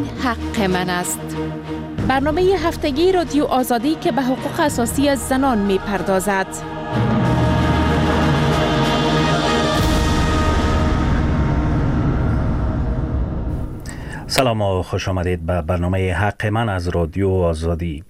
حق من است. برنامه هفتگی رادیو آزادی که به حقوق اساسی زنان می پردازد. سلام و خوش آمدید به برنامه حق من از رادیو آزادی.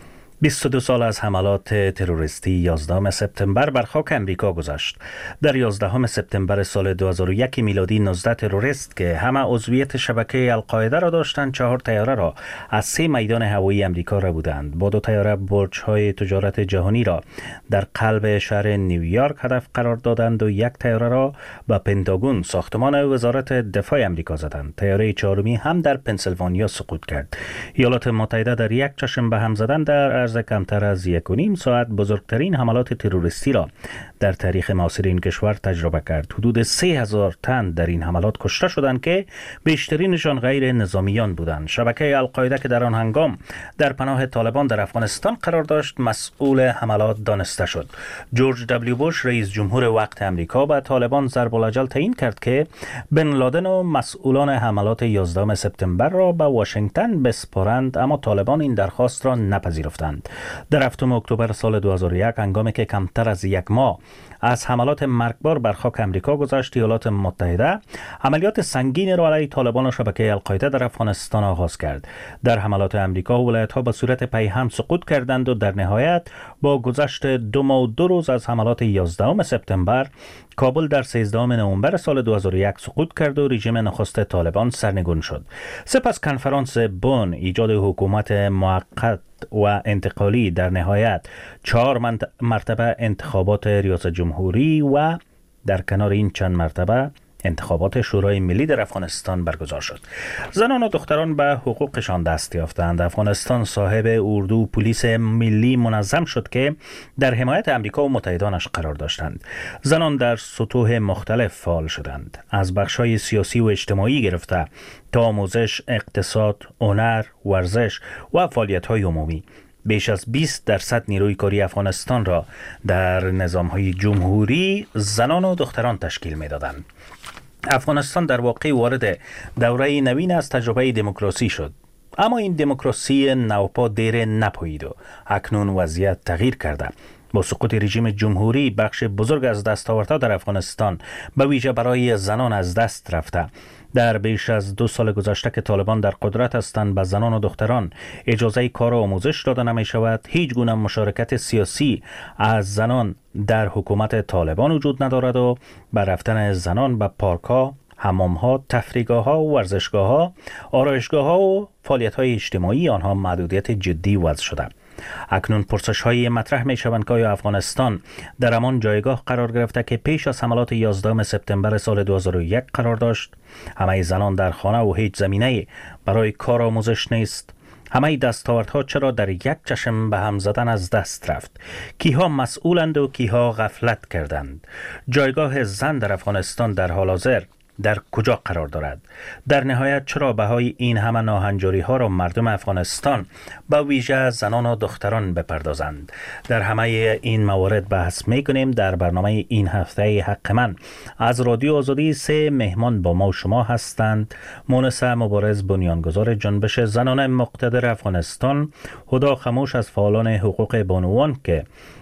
22 سال از حملات تروریستی 11 سپتامبر بر خاک امریکا گذشت. در 11 سپتامبر سال 2001 میلادی 19 تروریست که همه عضویت شبکه القاعده را داشتند 4 طیاره را از 3 میدان هوایی امریکا را بودند. با 2 طیاره برج‌های تجارت جهانی را در قلب شهر نیویورک هدف قرار دادند و 1 طیاره را به پنتاگون ساختمان وزارت دفاع امریکا زدند. طیاره چهارمی هم در پنسیلوانیا سقوط کرد. ایالات متحده در یک چشم به هم زدن در کمتر از 1.5 ساعت بزرگترین حملات تروریستی را در تاریخ معاصر این کشور تجربه کرد. حدود 3000 تن در این حملات کشته شدند که بیشترینشان غیر نظامیان بودند. شبکه القاعده که در آن هنگام در پناه طالبان در افغانستان قرار داشت مسئول حملات دانسته شد. جورج دبلیو بوش رئیس جمهور وقت امریکا به طالبان ضرب الاجل تعیین کرد که بن لادن و مسئولان حملات 11 سپتامبر را به واشنگتن بسپارند، اما طالبان این درخواست را نپذیرفتند. در 7 اکتبر سال 2001 هنگامی که کمتر از 1 ماه از حملات مرگبار بر خاک امریکا گذشت، ایالات متحده عملیات سنگین را علیه طالبان و شبکه القاعده در افغانستان آغاز کرد. در حملات امریکا ولایت‌ها به صورت پیهم سقوط کردند و در نهایت با گذشت 2 ماه و 2 روز از حملات 11 سپتامبر کابل در 13 نوامبر سال 2001 سقوط کرد و رژیم نخست طالبان سرنگون شد. سپس کنفرانس بن ایجاد حکومت موقت و انتقالی، در نهایت 4 مرتبه انتخابات ریاست جمهوری و در کنار این چند مرتبه انتخابات شورای ملی در افغانستان برگزار شد. زنان و دختران به حقوقشان دست یافتند. افغانستان صاحب اردو پلیس ملی منظم شد که در حمایت امریکا و متحدانش قرار داشتند. زنان در سطوح مختلف فعال شدند، از بخش‌های سیاسی و اجتماعی گرفته تا آموزش، اقتصاد، هنر، ورزش و فعالیت‌های عمومی. بیش از 20% نیروی کاری افغانستان را در نظام‌های جمهوری زنان و دختران تشکیل می‌دادند. افغانستان در واقع وارد دوره نوین از تجربه دموکراسی شد، اما این دموکراسی نوپا دیر نپایید و اکنون وضعیت تغییر کرده. با سقوط رژیم جمهوری بخش بزرگ از دستاوردها در افغانستان به ویژه برای زنان از دست رفته. در بیش از 2 سال گذشته که طالبان در قدرت هستند به زنان و دختران اجازه کار و آموزش داده نمی شود. هیچ گونه مشارکت سیاسی از زنان در حکومت طالبان وجود ندارد و بر رفتن زنان به پارک‌ها، حمام‌ها، تفریحگاه‌ها و ورزشگاه‌ها، آرایشگاه‌ها و فعالیت‌های اجتماعی آنها محدودیت جدی وضع شده. اکنون پرسش‌های مطرح می‌شوند که آیا افغانستان در همان جایگاه قرار گرفته که پیش از حملات 11 سپتامبر سال 2001 قرار داشت؟ همه زنان در خانه و هیچ زمینه‌ای برای کار آموزش نیست. همه دستاوردها چرا در یک چشم به هم زدن از دست رفت؟ کیها مسئولند و کیها غفلت کردند؟ جایگاه زن در افغانستان در حال حاضر در کجا قرار دارد؟ در نهایت چرا بهای این همه ناهنجاری ها را مردم افغانستان با ویژه زنان و دختران بپردازند؟ در همه این موارد بحث می کنیم در برنامه این هفته حق من از رادیو آزادی. 3 مهمان با ما و شما هستند: مونس مبارز، بنیانگذار جنبش زنان مقتدر افغانستان; هدا خموش از فعالان حقوق بانوان که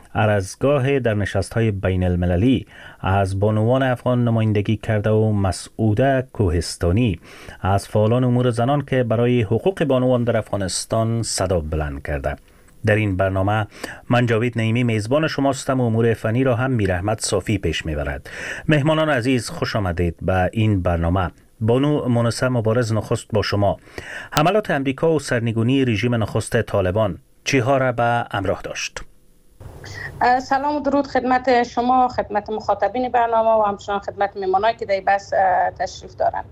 ارزگاه در نشست‌های بین المللی از بانوان افغان نمایندگی کرده، و مسعوده کوهستانی از فعالان امور زنان که برای حقوق بانوان در افغانستان صدا بلند کرده. در این برنامه من جاوید نعیمی میزبان شماستم و امور فنی را هم میرحمت صافی پیش میبرد. مهمانان عزیز خوش آمدید به این برنامه. بانو مونس مبارز، نخست با شما. حملات امریکا و سرنگونی رژیم نخست طالبان چیها را به همراه داشت؟ سلام و درود خدمت شما، خدمت مخاطبین برنامه و همچنان خدمت مهمانایی که در بس تشریف دارند.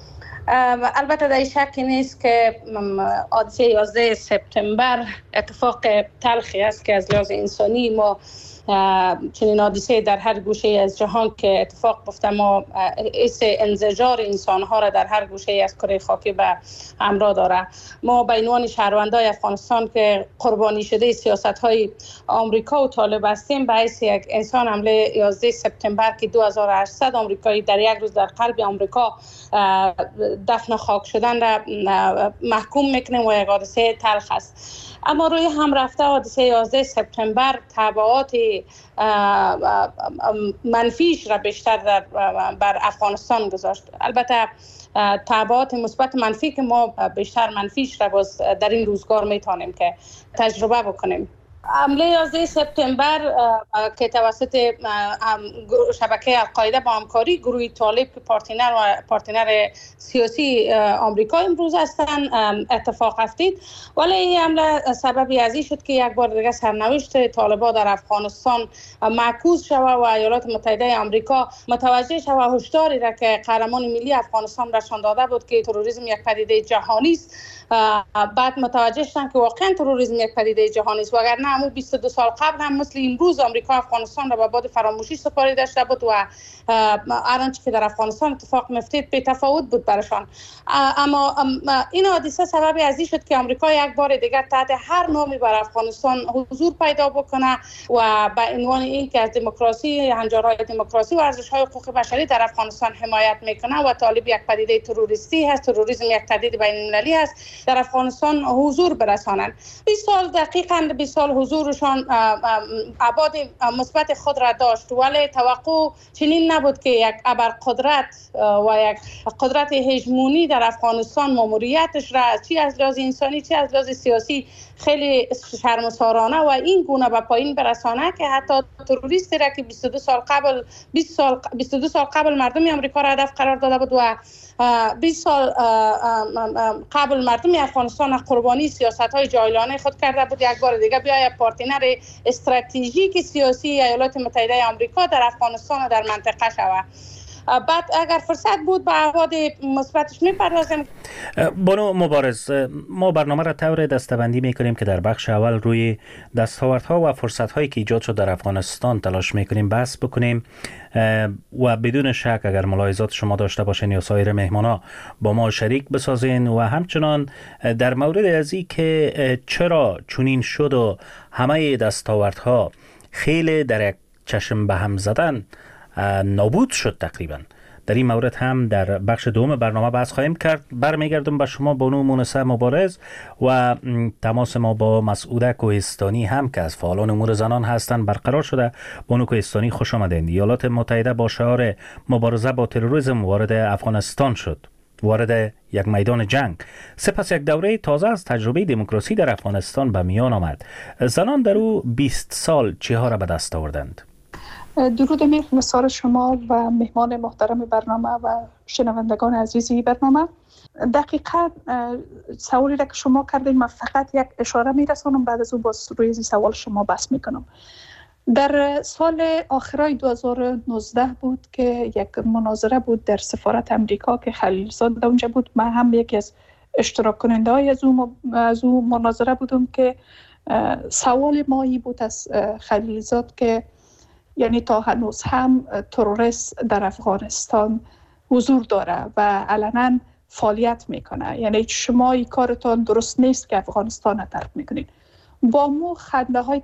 البته در شکی نیست که حادثه 11 سپتامبر اتفاق تلخی است که از لحاظ انسانی ما چنین حادثه در هر گوشه از جهان که اتفاق افتاد ما حس انزجار انسان ها را در هر گوشه از کره خاکی به همراه داره. ما به عنوان شهروندان افغانستان که قربانی شده سیاست های آمریکا و طالب هستیم، به حیث یک انسان حمله 11 سپتامبر که 2800 آمریکایی در یک روز در قلب آمریکا دفن خاک شدن را محکوم میکنیم و یک حادثه تلخ است. اما روی هم رفته حادثه 11 سپتامبر تبعات منفیش را بیشتر بر افغانستان گذاشت. البته تبعات مثبت منفی که ما بیشتر منفیش را باز در این روزگار میتونیم که تجربه بکنیم. حمله 11 سپتامبر که توسط شبکه القاعده با همکاری گروه طالب که پارتنر سیاسی آمریکا امروز هستند اتفاق افتید، ولی این حمله سببی از این شد که یک بار دیگه سرنوشت طالبان در افغانستان معکوس شود و ایالات متحده آمریکا متوجه شود هشداری را که قهرمان ملی افغانستان نشان داده بود که تروریسم یک پدیده جهانی است، بعد متوجه شدن که واقعا تروریسم یک پدیده جهانی است. وگرنه همون 22 سال قبل هم مثل امروز آمریکا افغانستان را به باد فراموشی سپاریده شده بود و هر آنچه که در افغانستان اتفاق میفتید بی تفاوت بود برشان. اما این حادثه سببی از این شد که آمریکا یک بار دیگر تحت هر نامی بر افغانستان حضور پیدا بکنه و به عنوان این که از دموکراسی، هنجارهای دموکراسی و ارزش‌های حقوق بشری در افغانستان حمایت میکنه و طالب یک پدیده تروریستی هست، تروریسم یک پدیده بین‌المللی است، در افغانستان حضور برسانند. 20 سال دقیقاً 20 سال حضورشان ابعاد مثبت خود را داشت، ولی توقع چنین نبود که یک ابرقدرت و یک قدرت هژمونی در افغانستان ماموریتش را چی از لحاظ انسانی چی از لحاظ سیاسی خیلی شرمسارانه و این گونه به پایین برسانه که حتی تروریستی را که 22 سال قبل مردم آمریکا را هدف قرار داده بود و 20 سال قبل مردم افغانستان قربانی سیاست‌های جاهلانه خود کرده بود، یک بار دیگه بیاید پارتنر استراتژیک سیاسی ایالات متحده آمریکا در افغانستان و در منطقه شود. بعد اگر فرصت بود به ابعاد مثبتش میپردازیم. بانو مبارز، ما برنامه را طور دسته‌بندی میکنیم که در بخش اول روی دستاوردها و فرصت‌هایی که ایجاد شد در افغانستان تلاش میکنیم بحث بکنیم و بدون شک اگر ملاحظات شما داشته باشین یا سایر مهمانا با ما شریک بسازین و همچنان در مورد از این که چرا چنین شد و همه دستاوردها خیلی در یک چشم به هم زدن نابود شد تقریبا، در این مورد هم در بخش دوم برنامه بحث خواهیم کرد. برمیگردم به شما بانو مونسه مبارز و تماس ما با مسعوده کوهستانی هم که از فعالان امور زنان هستند برقرار شده. بانو کوهستانی خوش آمدین. ایالات متحده با شعار مبارزه با تروریسم وارد افغانستان شد، وارد یک میدان جنگ. سپس یک دوره تازه از تجربه دموکراسی در افغانستان به میان آمد. زنان در او 20 سال چه ها را به دست آوردند؟ درود نثار شما و مهمان محترم برنامه و شنوندگان عزیزی برنامه. دقیقاً سوالی را که شما کردین من فقط یک اشاره میرسانم، بعد از او باز روی این سوال شما بحث میکنم. در سال آخرای 2019 بود که یک مناظره بود در سفارت امریکا که خلیلزاد اونجا بود. من هم یکی از اشتراک کننده های از اون مناظره بودم که سوال ما ای بود از خلیلزاد که یعنی تا هنوز هم تروریست در افغانستان حضور داره و علنا فعالیت میکنه، یعنی شما این کارتان درست نیست که افغانستان را ترک میکنید. با مو خنده های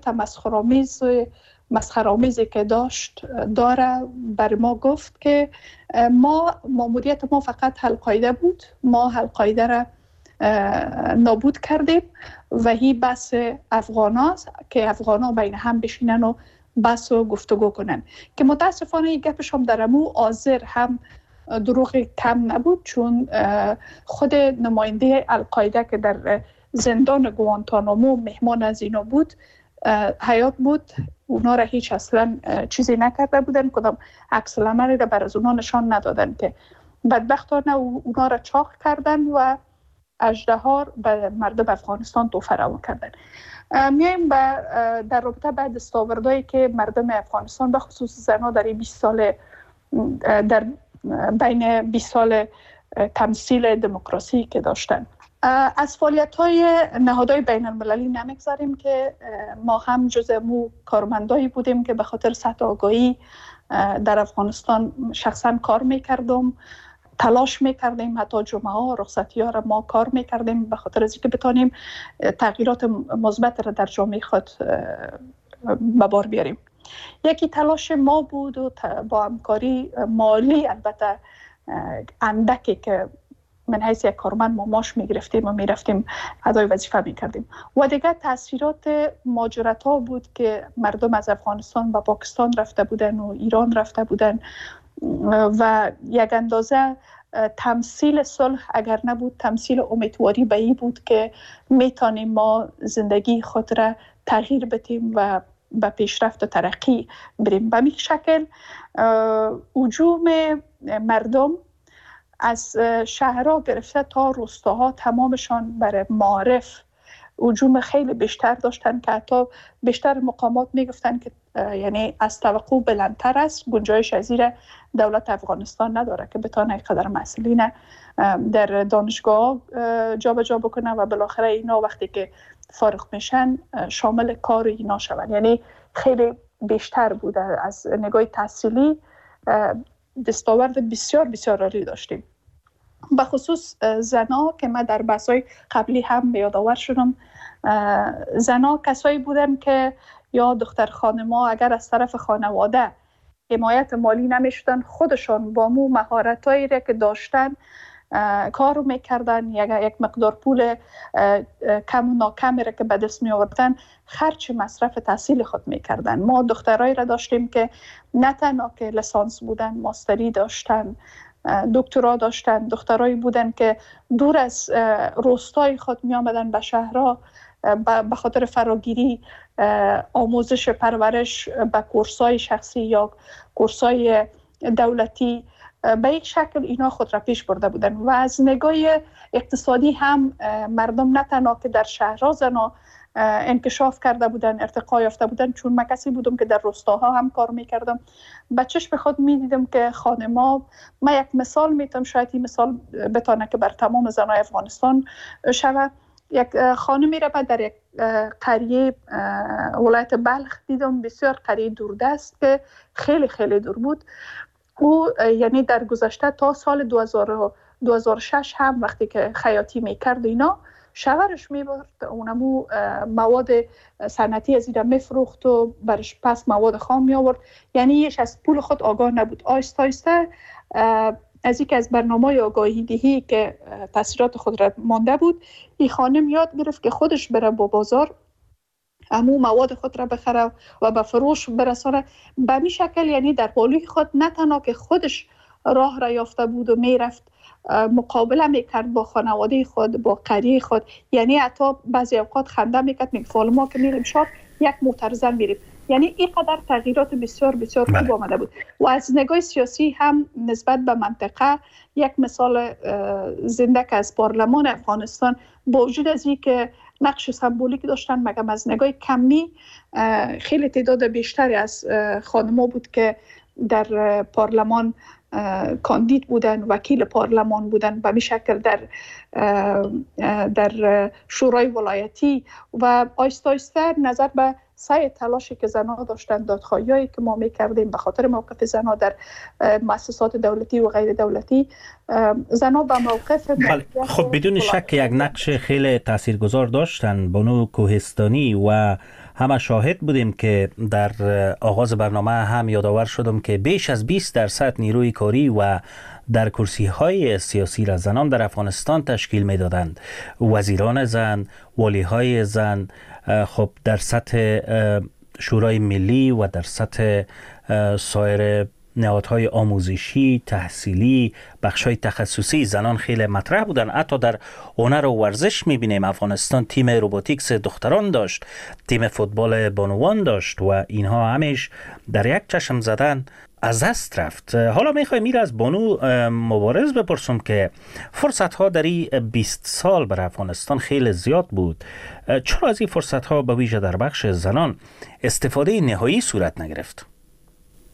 مسخره‌آمیزی که داره بر ما گفت که ماموریت ما فقط القاعده بود، ما القاعده را نابود کردیم و هی بس افغاناست که افغانا بین هم بشینن و بس و گفتگو کنن که متاسفانه این گپش هم در امو آذر هم دروغ کم نبود، چون خود نماینده القاعده که در زندان گوانتانامو مهمان از اینا بود حیات بود، اونا را هیچ اصلا چیزی نکرده بودن، کدام عکس العملی را بر از اونا نشان ندادن که بدبختانه اونا را چاق کردن و اژدها به مردم افغانستان توفه روا کردن. میایم در رابطه با دستاوردهایی که مردم افغانستان به خصوص زنها در 20 سال در بین 20 سال تمثیل دموکراسی که داشتن. از فعالیت‌های نهادهای بین المللی نمیگذاریم که ما هم جزء مو کارمندایی بودیم که به خاطر سطح آگاهی در افغانستان شخصا کار میکردم، تلاش میکردیم، حتی جمعه ها رخصتی ها را ما کار میکردیم به خاطر از اینکه بتانیم تغییرات مثبت را در جامعه خود به بار بیاریم. یکی تلاش ما بود و با همکاری مالی البته اندکی که من حیث یک کارمند ما ماش میگرفتیم و میرفتیم ادای وظیفه میکردیم. و دیگه تاثیرات مهاجرت ها بود که مردم از افغانستان و پاکستان رفته بودن و ایران رفته بودن و یک اندازه تمثیل صلح اگر نبود تمثیل امیدواری به این بود که میتونیم ما زندگی خود را تغییر بدیم و به پیشرفت و ترقی بریم. به این شکل هجوم مردم از شهرها گرفته تا روستاها تمامشان برای معارف هجوم خیلی بیشتر داشتن که حتی بیشتر مقامات میگفتن که یعنی از توقع بلندتر است، گنجایش از این دولت افغانستان نداره که بتونه قدر مسئولین در دانشگاه جابجا بکنه و بالاخره اینا وقتی که فارغ میشن شامل کار اینا شون. یعنی خیلی بیشتر بوده. از نگاه تحصیلی دستاورد بسیار بسیار عالی داشتیم. به خصوص زنا که من در بحث‌های قبلی هم یادآور شدم، زنا کسایی بودن که یا دختر خانم‌ها اگر از طرف خانواده حمایت مالی نمی‌شدن، خودشان با مو مهارتایی را که داشتن کار میکردن، یک مقدار پول کم و ناکمی را که به دست می آوردن خرج مصرف تحصیل خود میکردن. ما دخترایی را داشتیم که نه تنها که لیسانس بودن، ماستری داشتن، دکترا داشتن، دخترایی بودن که دور از روستای خود می آمدن به شهرها به خاطر فراگیری آموزش پرورش به کورسای شخصی یا کورسای دولتی. به یک شکل اینا خود را پیش برده بودن و از نگاه اقتصادی هم مردم نه تنها که در شهرها زنا انکشاف کرده بودن، ارتقا یافته بودن، چون من کسی بودم که در روستاها هم کار میکردم، به چشم خود میدیدم که خانما، من یک مثال میتونم، شاید این مثال بتونه که بر تمام زنای افغانستان شود. یک خانمی را من در یک قریه ولایت بلخ دیدم، بسیار قریه دوردست که خیلی خیلی دور بود. او یعنی در گذشته تا سال 2006 هم وقتی که خیاطی میکرد اینا، شوهرش میبرد اونمو مواد صنعتی از اینا میفروخت و برش پس مواد خام می آورد. یعنی یش از پول خود آگاه نبود. آیسته آیسته از یک از برنامه آگاهی دهی که تاثیرات خود را مانده بود، این خانم یاد گرفت که خودش بره با بازار امو مواد خود را بخره و به فروش برسانه. به می شکل یعنی در بالوی خود نه تنها که خودش راه را یافته بود و میرفت مقابله میکرد با خانواده خود، با قریه خود، یعنی حتی بعضی اوقات خنده میکرد، میگه فال ما که میریم شاد یک موترزن میریم. یعنی اینقدر تغییرات بسیار بسیار خوب آمده بود. و از نگاه سیاسی هم نسبت به منطقه یک مثال زنده که از پارلمان افغانستان با وجود از این که نقش سمبولیک داشتن، مگم از نگاه کمی خیلی تعداد بیشتری از خانم‌ها بود که در پارلمان کاندید بودن، وکیل پارلمان بودن، به می شکل در شورای ولایتی. و آیسته آیسته نظر به سعی تلاشی که زنها داشتن، دادخواهیایی که ما میکردیم به خاطر موقف زنها در مؤسسات دولتی و غیر دولتی، زنها به موقف خب بدون شک یک نقش خیلی تاثیرگذار داشتن. بانو کوهستانی و همه شاهد بودیم که در آغاز برنامه هم یادآور شدم که بیش از 20% نیروی کاری و در کرسی‌های سیاسی را زنان در افغانستان تشکیل می‌دادند. وزیران زن، والی‌های زن، خب در سطح شورای ملی و در سطح سایر نهادهای آموزشی، تحصیلی، بخشای تخصصی زنان خیلی مطرح بودن. حتی در هنر و ورزش می‌بینیم افغانستان تیم روباتیکس دختران داشت، تیم فوتبال بانوان داشت و اینها همیش در یک چشم زدن از دست رفت. حالا میخوایم این از بانو مبارز بپرسم که فرصت ها در این 20 سال بر افغانستان خیلی زیاد بود. چرا از این فرصت ها به ویژه در بخش زنان استفاده نهایی صورت نگرفت؟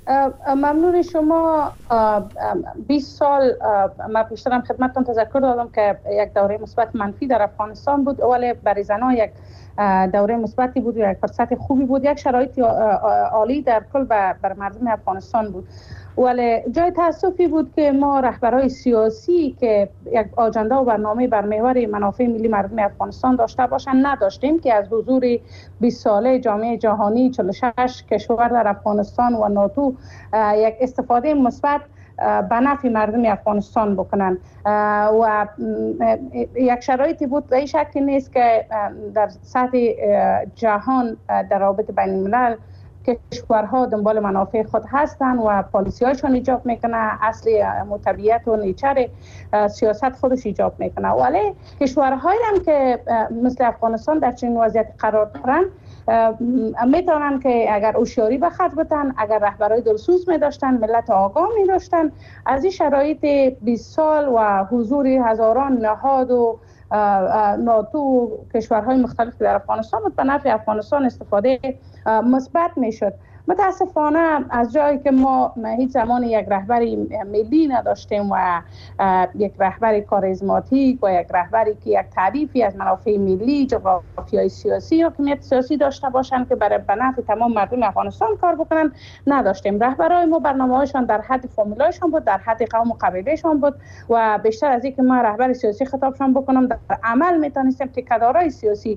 ممنون شما. 20 سال من پیشترم خدمتتان تذکر دادم که یک دوره مثبت منفی در افغانستان بود، ولی برای زنان یک دوره مثبتی بود، یک فرصت خوبی بود، یک شرایط عالی در کل بر مردم افغانستان بود. ولی جای تأسفی بود که ما رهبرای سیاسی که یک آجنده و برنامه بر محور منافع ملی مردم افغانستان داشته باشند نداشتیم که از حضور 20 ساله جامعه جهانی 46 کشور در افغانستان و ناتو یک استفاده مثبت به نفع مردم افغانستان بکنن و یک شرایطی بود به این شکل نیست که در سطح جهان در رابطه بین الملل کشورها دنبال منافع خود هستند و پالیسی هایشون ایجاب میکنه، اصل طبیعت و نیچر سیاست خودش ایجاب میکنه. ولی کشورهایی هم که مثل افغانستان در چنین وضعیت قرار دارن میتونن که اگر هوشیاری به خرج بدن، اگر رهبرای دلسوز می داشتن، ملت آگاه می داشتن، از این شرایط 20 سال و حضور هزاران نهاد و ناتو کشورهای مختلف در افغانستان بود به نفع افغانستان استفاده مثبت میشد. متاسفانه از جایی که ما هیچ زمان یک رهبری ملی نداشتیم و یک رهبری کاریزماتیک و یک رهبری که یک تعریفی از منافع ملی، جغرافیای سیاسی و حاکمیت سیاسی داشته باشند که برای نفع تمام مردم افغانستان کار بکنن نداشتیم. رهبرای ما برنامه‌هایشان در حد فامیلایشان بود، در حد قوم و قبیلهشان بود و بیشتر از اینکه ما رهبر سیاسی خطابشان بکنم در عمل میتونستیم تکدارای سیاسی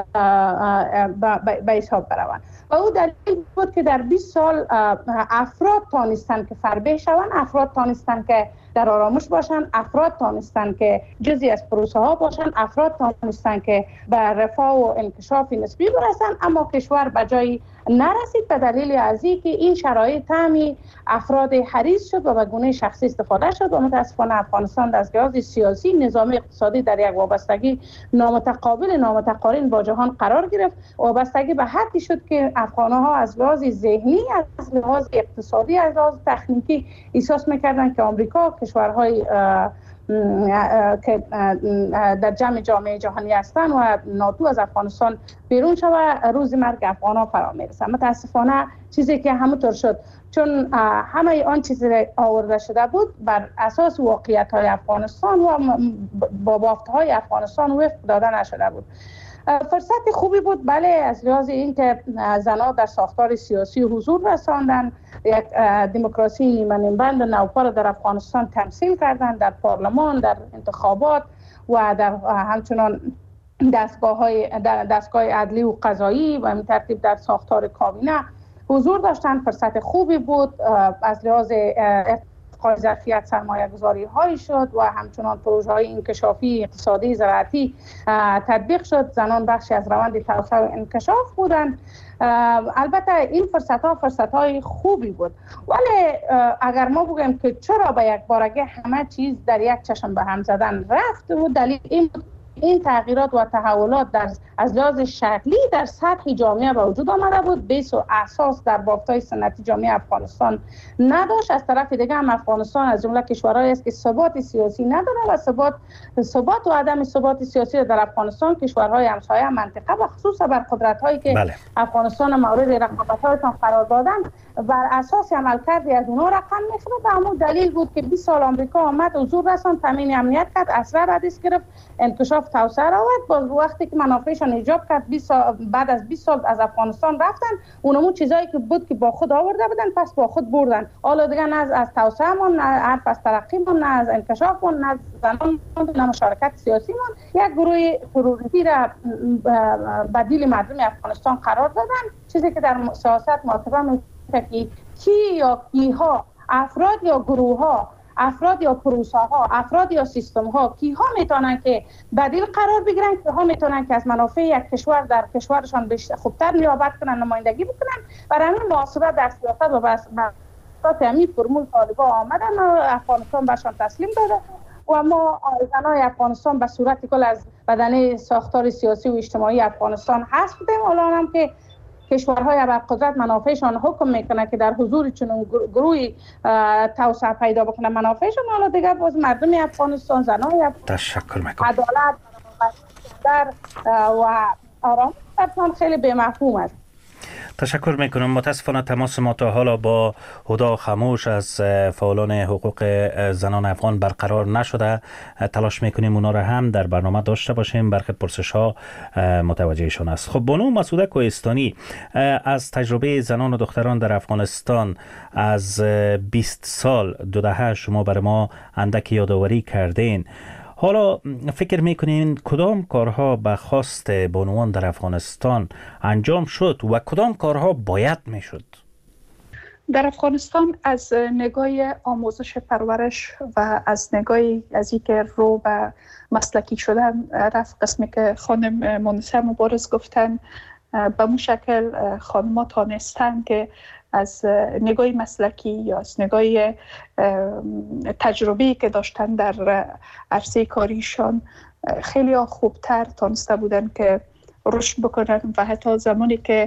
به حساب بروند. و او دلیل بود که در 20 سال افراد تانستن که فربه شوند، افراد تانستن که در آرامش باشن، افراد تانستن که جزئی از پروسه ها باشن، افراد تانستن که به رفاه و انکشاف نسبی برسن، اما کشور به جایی نرسید به دلیل از اینکه این شرایط تامی افراد حریص شد و به گونه شخصی استفاده شد و متاسفانه افغانستان از لحاظ سیاسی، نظامی، اقتصادی در یک وابستگی نامتقابل نامتقارن با جهان قرار گرفت. وابستگی به حدی شد که افغان‌ها از لحاظ ذهنی، از لحاظ اقتصادی، از لحاظ تکنیکی احساس می‌کردند که آمریکا، کشورهای که در جامعه جهانی هستند و ناتو از افغانستان بیرون شود، روز مرگ افغان‌ها فرا میرسد. متاسفانه چیزی که همونطور شد، چون همه آن چیزی آورده شده بود بر اساس واقعیت‌های افغانستان و با بافت‌های افغانستان وفق داده نشده بود. فرصت خوبی بود، بله، از لحاظ اینکه زنها در ساختار سیاسی حضور رساندن، یک دموکراسی نیمه نیمبند نوپا در افغانستان تمثیل کردند، در پارلمان، در انتخابات و در همچنان دستگاه عدلی و قضایی و این ترتیب در ساختار کابینه حضور داشتند. فرصت خوبی بود، از لحاظ ظرفیت سرمایه گذاری هایی شد و همچنان پروژه های انکشافی اقتصادی زراعتی تطبیق شد. زنان بخشی از روند توسعه و انکشاف بودند. البته این فرصت های خوبی بود، ولی اگر ما بگیم که چرا به یک بارگی همه چیز در یک چشم به هم زدن رفت، و دلیل این تغییرات و تحولات از لحاظ شکلی در سطح جامعه به وجود آمده بود، بیس و اساس در بافت‌های سنتی جامعه افغانستان نداشت. از طرف دیگه هم افغانستان از جمله کشورهایی است که ثبات سیاسی نداره و ثبات و عدم ثبات سیاسی در افغانستان کشورهای همسایه منطقه و خصوصا بر قدرت‌هایی که افغانستان مورد رقابت‌هایشان قرار دادن بر اساس عملکردی از اونها رقم می‌خوره. به همون دلیل بود که 20 سال آمریکا آمد، حضور رساند، تامین امنیت کرد، اسلحه را دست گرفت، انکشاف توسعه را آورد. باز وقتی که منافعشان ایجاب کرد، بعد از 20 سال از افغانستان رفتن، اونمون چیزایی که بود که با خود آورده بودن پس با خود بردن. حالا دیگه نه از توسعه مون، نه حرف از ترقی مون، نه از انکشاف مون، نه از زنان مون، نه مشارکت سیاسی مون. یک گروه تروریستی را بدیل مردم افغانستان قرار دادن، چیزی که در سیاست معتبر میشه که کی یا کیها، افراد یا گروه ها، افراد یا پروسه ها، افراد یا سیستم ها، کیها میتونن که بدیل قرار بگیرن، کیها میتونن که از منافع یک کشور در کشورشان خوبتر نیابت کنن، نمایندگی بکنن. برای همین محاسبات در سیاست و بس همین فرمول طالبان آمدن و افغانستان برشان تسلیم داده و ما زنای افغانستان به صورت کل از بدنه ساختار سیاسی و اجتماعی افغانستان حذف بودیم. حالا هم که کشورهای ابرقدرت منافعشان حکم میکنه که در حضور چنین گروهی توسعه پیدا بکنه منافعشان، حالا دیگه باز مردم افغانستان، زنای تشکر میکنم. عدالت و آرامش برشان خیلی به مفهوم است. تشکر میکنم. متاسفانه تماس ما تا حالا با هدا خاموش از فعالان حقوق زنان افغان برقرار نشده. تلاش میکنیم اونا را هم در برنامه داشته باشیم، برخی پرسش ها متوجهشون است. خب بانو مسعوده کوهستانی، از تجربه زنان و دختران در افغانستان از 20 سال 2 دهه شما بر ما اندک یادآوری کردین. حالا فکر میکنین کدام کارها به خواست بانوان در افغانستان انجام شد و کدام کارها باید میشد؟ در افغانستان از نگاه آموزش پرورش و از نگاه از اینکه رو به مسلکی شدن رفت، قسمی که خانم مونسه مبارز گفتن، به اون شکل خانم‌ها تانستن که از نگاه مسلکی یا از نگاه تجربه‌ای که داشتن در عرصه کاریشان خیلی خوبتر تانسته بودن که رشد بکنن و حتی زمانی که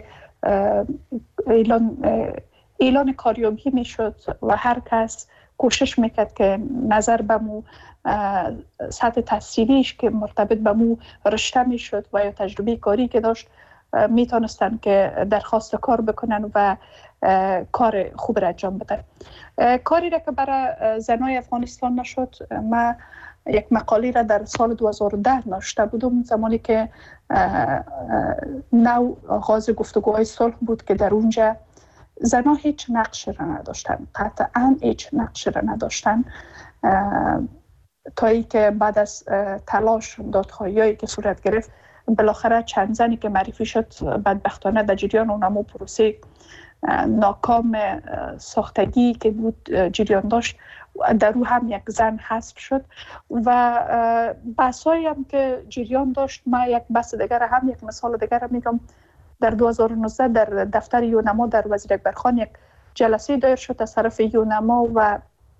اعلان کاریابی میشد و هر کس کوشش میکرد که نظر به مو سطح تحصیلیش که مرتبط به مو رشته میشد و یا تجربه کاری که داشت میتونستن که درخواست کار بکنن و کار خوب را انجام بدن. کاری را که برای زنای افغانستان نشد، ما یک مقاله را در سال 2010 نوشته بودم، زمانی که نو آغاز گفتگوهای صلح بود که در اونجا زنها هیچ نقشی را نداشتن، قطعا هیچ نقشی را نداشتن، تا ای که بعد از تلاش دادخواهی‌هایی که صورت گرفت بالاخره چند زنی که معرفی شد بدبختانه در جریان اونمو پروسه ناکام ساختگی که بود جریان داشت، در او هم یک زن حذف شد و بحثایی هم که جریان داشت. ما یک بحث دیگر هم، یک مثال دیگر میگم، در 2019 در دفتر یونما در وزیر اکبرخان یک جلسه دایر شد از طرف یونما و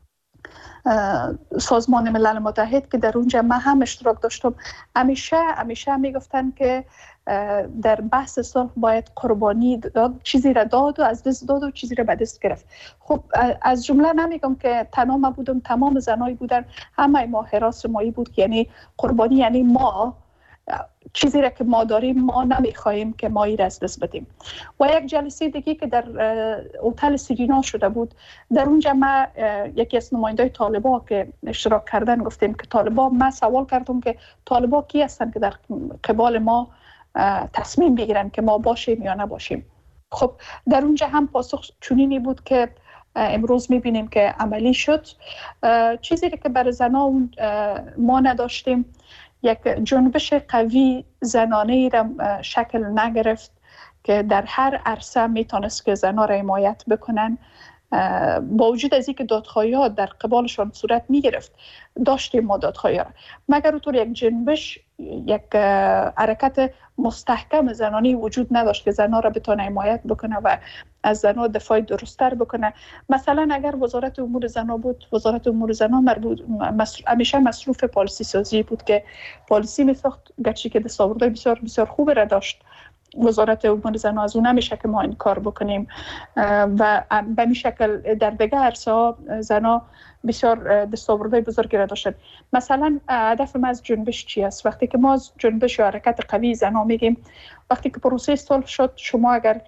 سازمان ملل متحد که در اونجا من هم اشتراک داشتم. همیشه میگفتن که در بحث صلح باید قربانی داد، چیزی را داد و از دست داد و چیزی را به دست گرفت. خب از جمله نمیگم که تنها ما بودم، تمام زنایی بودن، همه ما حراس مایی بود، یعنی قربانی، یعنی ما چیزی را که ما داریم ما نمیخواهیم که ما ای را از دست بدیم. و یک جلسه دیگه که در هتل سیرینا شده بود، در اونجا ما یکی از نماینده طالبا که اشتراک کردن گفتیم که طالبا، ما سوال کردم که طالبا کی هستن که در قبال ما تصمیم بگیرن که ما باشیم یا نباشیم. خب در اونجا هم پاسخ چنینی بود که امروز میبینیم که عملی شد. چیزی که برای زنان ما نداشتیم، یک جنبش قوی زنانه‌ای را شکل نگرفت که در هر عرصه میتونست که زنها را حمایت بکنن. با وجود از اینکه دادخواهی‌ها در قبالشان صورت میگرفت، داشتیم ما دادخواهی‌ها، مگر اونطور یک جنبش، یک حرکت مستحکم زنانی وجود نداشت که زنها را بتونه حمایت بکنه و از زنها دفاع درست‌تر بکنه. مثلا اگر وزارت امور زنان بود، وزارت امور زنان همیشه مصروف پالیسی سازی بود که پالیسی میساخت، گرچه که دستاوردهای بسیار بسیار خوب را داشت وزارت امور زنان، از اون نمیشه که ما این کار بکنیم و به این شکل در دیگه عرصه‌ها زنها بسیار دستاوردهای بزرگی را داشتن. مثلا هدف ما از جنبش چی است؟ وقتی که ما از جنبش یا حرکت قوی زنها میگیم، وقتی که پروسه صلح شد، شما اگر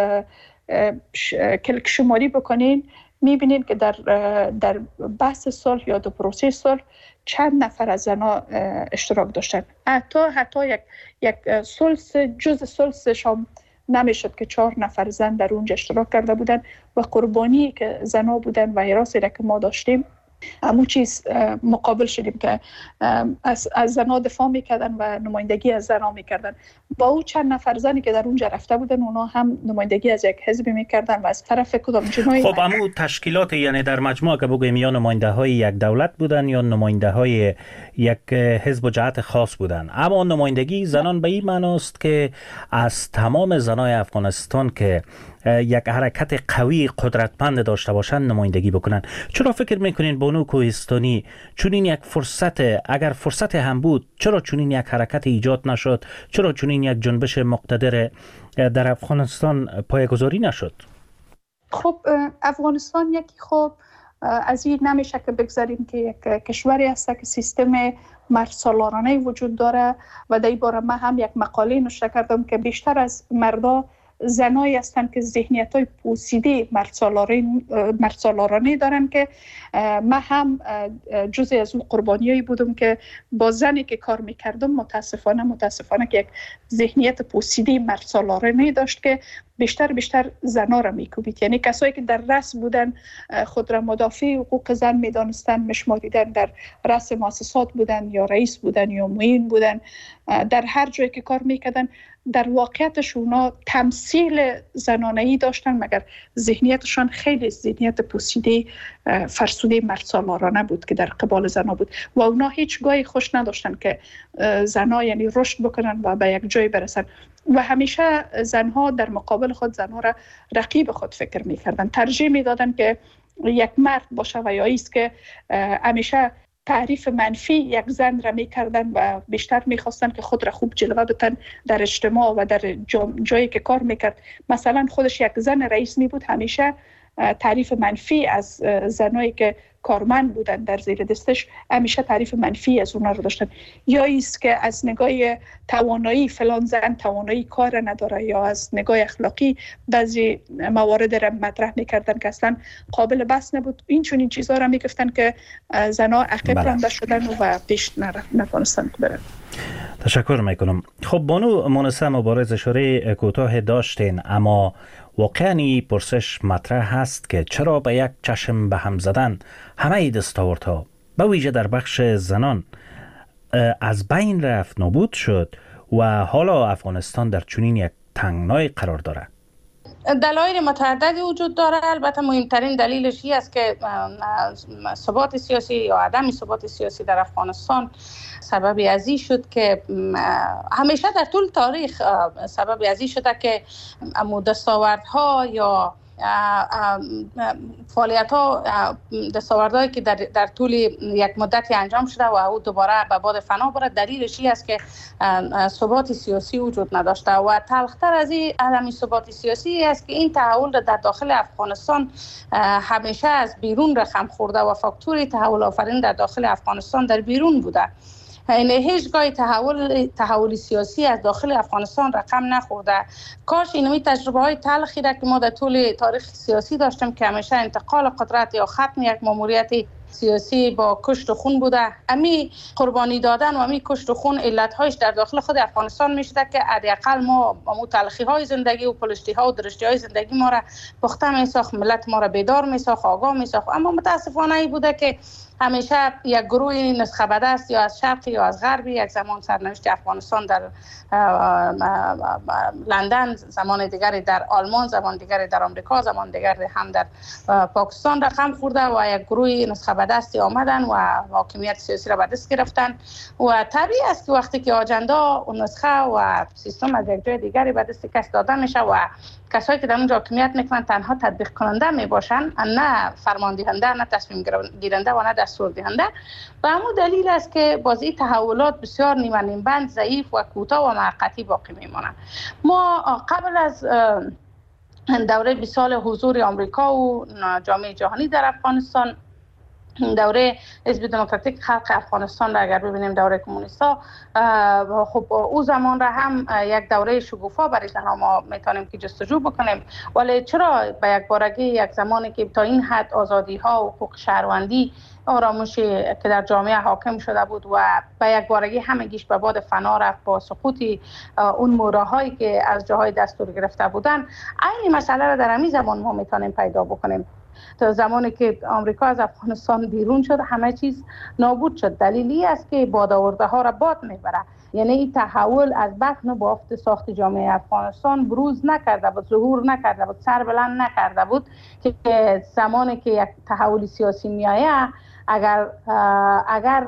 کلک شماری بکنین میبینین که در بحث صلح یا در پروسه صلح چند نفر از زنها اشتراک داشتن. حتی یک ثلث، جز ثلثش هم نمیشد که 4 نفر زن در اونجا اشتراک کرده بودن و قربانی که زنها بودن و حراسی را که ما داشتیم، همون چیز مقابل شدیم که از زنها دفاع میکردن و نمایندگی از زنها میکردن. با او چند نفر زنی که در اونجا رفته بودن، اونا هم نمایندگی از یک حزب میکردن و از طرف کدام جنایی. خب همون تشکیلات، یعنی در مجموع که بگویم یا نماینده های یک دولت بودن یا نماینده های یک حزب و جهت خاص بودن، اما نمایندگی زنان به این معناست که از تمام زنای افغانستان که یک حرکت قوی قدرتمند داشته باشن نمایندگی بکنن. چرا فکر میکنین بانو کوهستانی چون این یک فرصت، اگر فرصت هم بود، چرا چون این یک حرکت ایجاد نشد؟ چرا چون این یک جنبش مقتدر در افغانستان پایه‌گذاری نشد؟ خب افغانستان یکی، خب از این نمیشه که بگذاریم که یک کشوری هست که سیستم مردسالارانه وجود داره و در این باره من هم یک مقاله نوشته کردم که بیشتر از مردا زنایی هستند که ذهنیت‌های پوسیده مردسالارانه دارن که من هم جزء از اون قربانیایی بودم که با زنی که کار میکردم متاسفانه که یک ذهنیت پوسیده مردسالارانه داشت که بیشتر زنها را میکوبید. یعنی کسایی که در رأس بودن خود را مدافع حقوق زن میدانستن، میشماریدن، در رأس مؤسسات بودن یا رئیس بودن یا معین بودن، در هر جایی که کار میکردن در واقعیتش اونا تمثیل زنانه‌ای داشتن، مگر ذهنیتشان خیلی ذهنیت پوسیده فرسوده مردسالارانه بود که در قبال زنها بود و اونا هیچ گاهی خوش نداشتن که زنها یعنی رشد بکنن و به یک جای برسن و همیشه زنها در مقابل خود زنها را رقیب خود فکر میکردن، ترجیح میدادن که یک مرد باشه و یا ایست که همیشه تعریف منفی یک زن را میکردن و بیشتر میخواستن که خود را خوب جلوه بدن در اجتماع و در جایی که کار میکرد. مثلا خودش یک زن رئیس می بود، همیشه تعریف منفی از زنایی که کارمند بودن در زیر دستش همیشه تعریف منفی از اونها رو داشتن. یا ایست که از نگاه توانایی فلان زن توانایی کار نداره، یا از نگاه اخلاقی بعضی موارد را مطرح میکردن که اصلا قابل بحث نبود. این چنین چیزا را میگفتن که زنها عقب رانده شدن و پیش نتونستن برن. تشکر میکنم. خب بانو مونسه مبارز اشاره کوتاه داشتین، اما واقعا پرسش مطرح هست که چرا به یک چشم به هم زدن همه دستاوردها به ویژه در بخش زنان از بین رفت، نابود شد و حالا افغانستان در چنین یک تنگنای قرار دارد؟ دلایل متعددی وجود داره. البته مهمترین دلیلش این است که ثبات سیاسی یا عدم ثبات سیاسی در افغانستان سببی از این شد که همیشه در طول تاریخ سببی از این شده که دستاوردها یا فعالیت‌ها دستاوردهایی که در طول یک مدتی انجام شده و او دوباره به باد فنا بره، دلیلش این است که ثبات سیاسی وجود نداشته و تلختر از این عدم ثبات سیاسی است که این تحول در داخل افغانستان همیشه از بیرون رقم خورده و فاکتور تحول آفرین در داخل افغانستان در بیرون بوده. یعنی هیچگاه تحول سیاسی از داخل افغانستان رقم نخورده. کاش اینمی تجربه های تلخی را که ما در طول تاریخ سیاسی داشتیم که همیشه انتقال قدرت یا ختم یک ماموریت سیاسی با کشت و خون بوده، امی قربانی دادن و امی کشت و خون علتهایش در داخل خود افغانستان میشده که حداقل ما تلخی های زندگی و پلشتی ها و درشتی های زندگی ما را پخته میساخت، ملت ما را بیدار میساخت، آگاه میساخت. اما متاسفانه ای بوده که همیشه یک گروه نسخه بدست یا از شرقی یا از غربی، یک زمان سرنوشت افغانستان در لندن، زمان دیگری در آلمان، زمان دیگری در آمریکا، زمان دیگری هم در پاکستان رقم خورده و یک گروه نسخه بدستی آمدن و حاکمیت سیاسی را به دست گرفتن و طبیعی است که وقتی که آجندا و نسخه و سیستم از یک جای دیگری به دست کس داده میشه و کسایی که در اونجا حاکمیت میکنن تنها تطبیق کننده میباشن، نه فرمان دهنده، نه تصمیم گیرنده و نه دستور دهنده. و همون دلیل است که بازی تحولات بسیار نیمه نیم بند، ضعیف و کوتاه و موقتی باقی میمونن. ما قبل از دوره 20 سال حضور آمریکا و جامعه جهانی در افغانستان، دوره حزب دموکراتیک خلق افغانستان را اگر ببینیم، دوره کمونیستا، خب او زمان را هم یک دوره شگوفا برای زنها ما میتونیم که جستجو بکنیم. ولی چرا به یک بارگی یک زمانی که تا این حد آزادی ها و حقوق شهروندی، آرامشی که در جامعه حاکم شده بود و به یک بارگی همگیش به باد فنا رفت با سقوط اون موراهایی که از جاهای دستور گرفته بودن، این مسئله را در همین زمان ما میتونیم پیدا بکنیم. تا زمانی که آمریکا از افغانستان بیرون شد همه چیز نابود شد. دلیلی است که باد آورده ها را باد میبره. یعنی این تحول از بطن و بافت ساخت جامعه افغانستان بروز نکرده بود، ظهور نکرده بود، سر بلند نکرده بود که زمانی که یک تحول سیاسی میایه اگر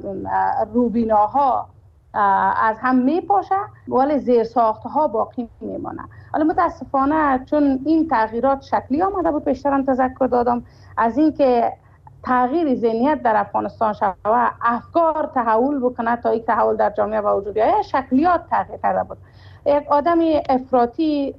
روبیناها از هم میپاشه ولی زیر ساختها باقی میمانه. حالا متاسفانه چون این تغییرات شکلی آمده بود، بیشترم تذکر دادم از این که تغییر ذهنیت در افغانستان شود، افکار تحول بکنه تا یک تحول در جامعه به وجود بیاید، شکلیات تغییر کرده بود. یک آدم افراطی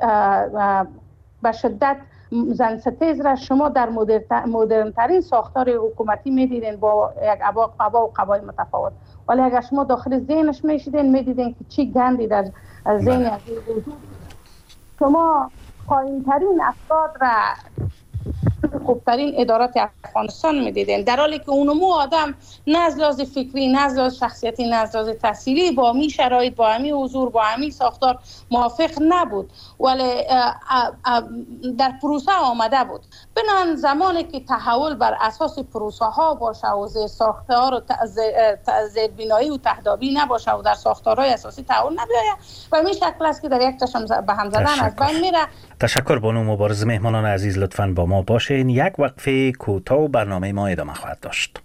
به شدت زن ستیز را شما در مدرن ترین ساختار حکومتی میدیدین با یک ابا و قبای متفاوت، ولی اگر شما داخل ذهنش میشیدین میدیدین که چی گندی در ذهن از وجود. شما پایین‌ترین افراد را خوبترین ادارات افغانستان میدیدین، در حالی که اونمو آدم نه از لحاظ فکری، نه از لحاظ شخصیتی، نه از لحاظ تحصیلی با می شرایط، با همی حضور، با همی ساختار موافق نبود، ولی در پروسه آمده بود. بنان زمانی که تحول بر اساس پروسه ها باشه و زیر ساختار و زیر بینایی و تهدابی نباشه و در ساختارهای اساسی تحول نبیاید و این شکل است که در یک چشم به هم زدن از بین میره. تشکر بانو مبارز. مهمانان عزیز لطفاً با ما باشین. یک وقفه کوتاه و برنامه ما ادامه خواهد داشت.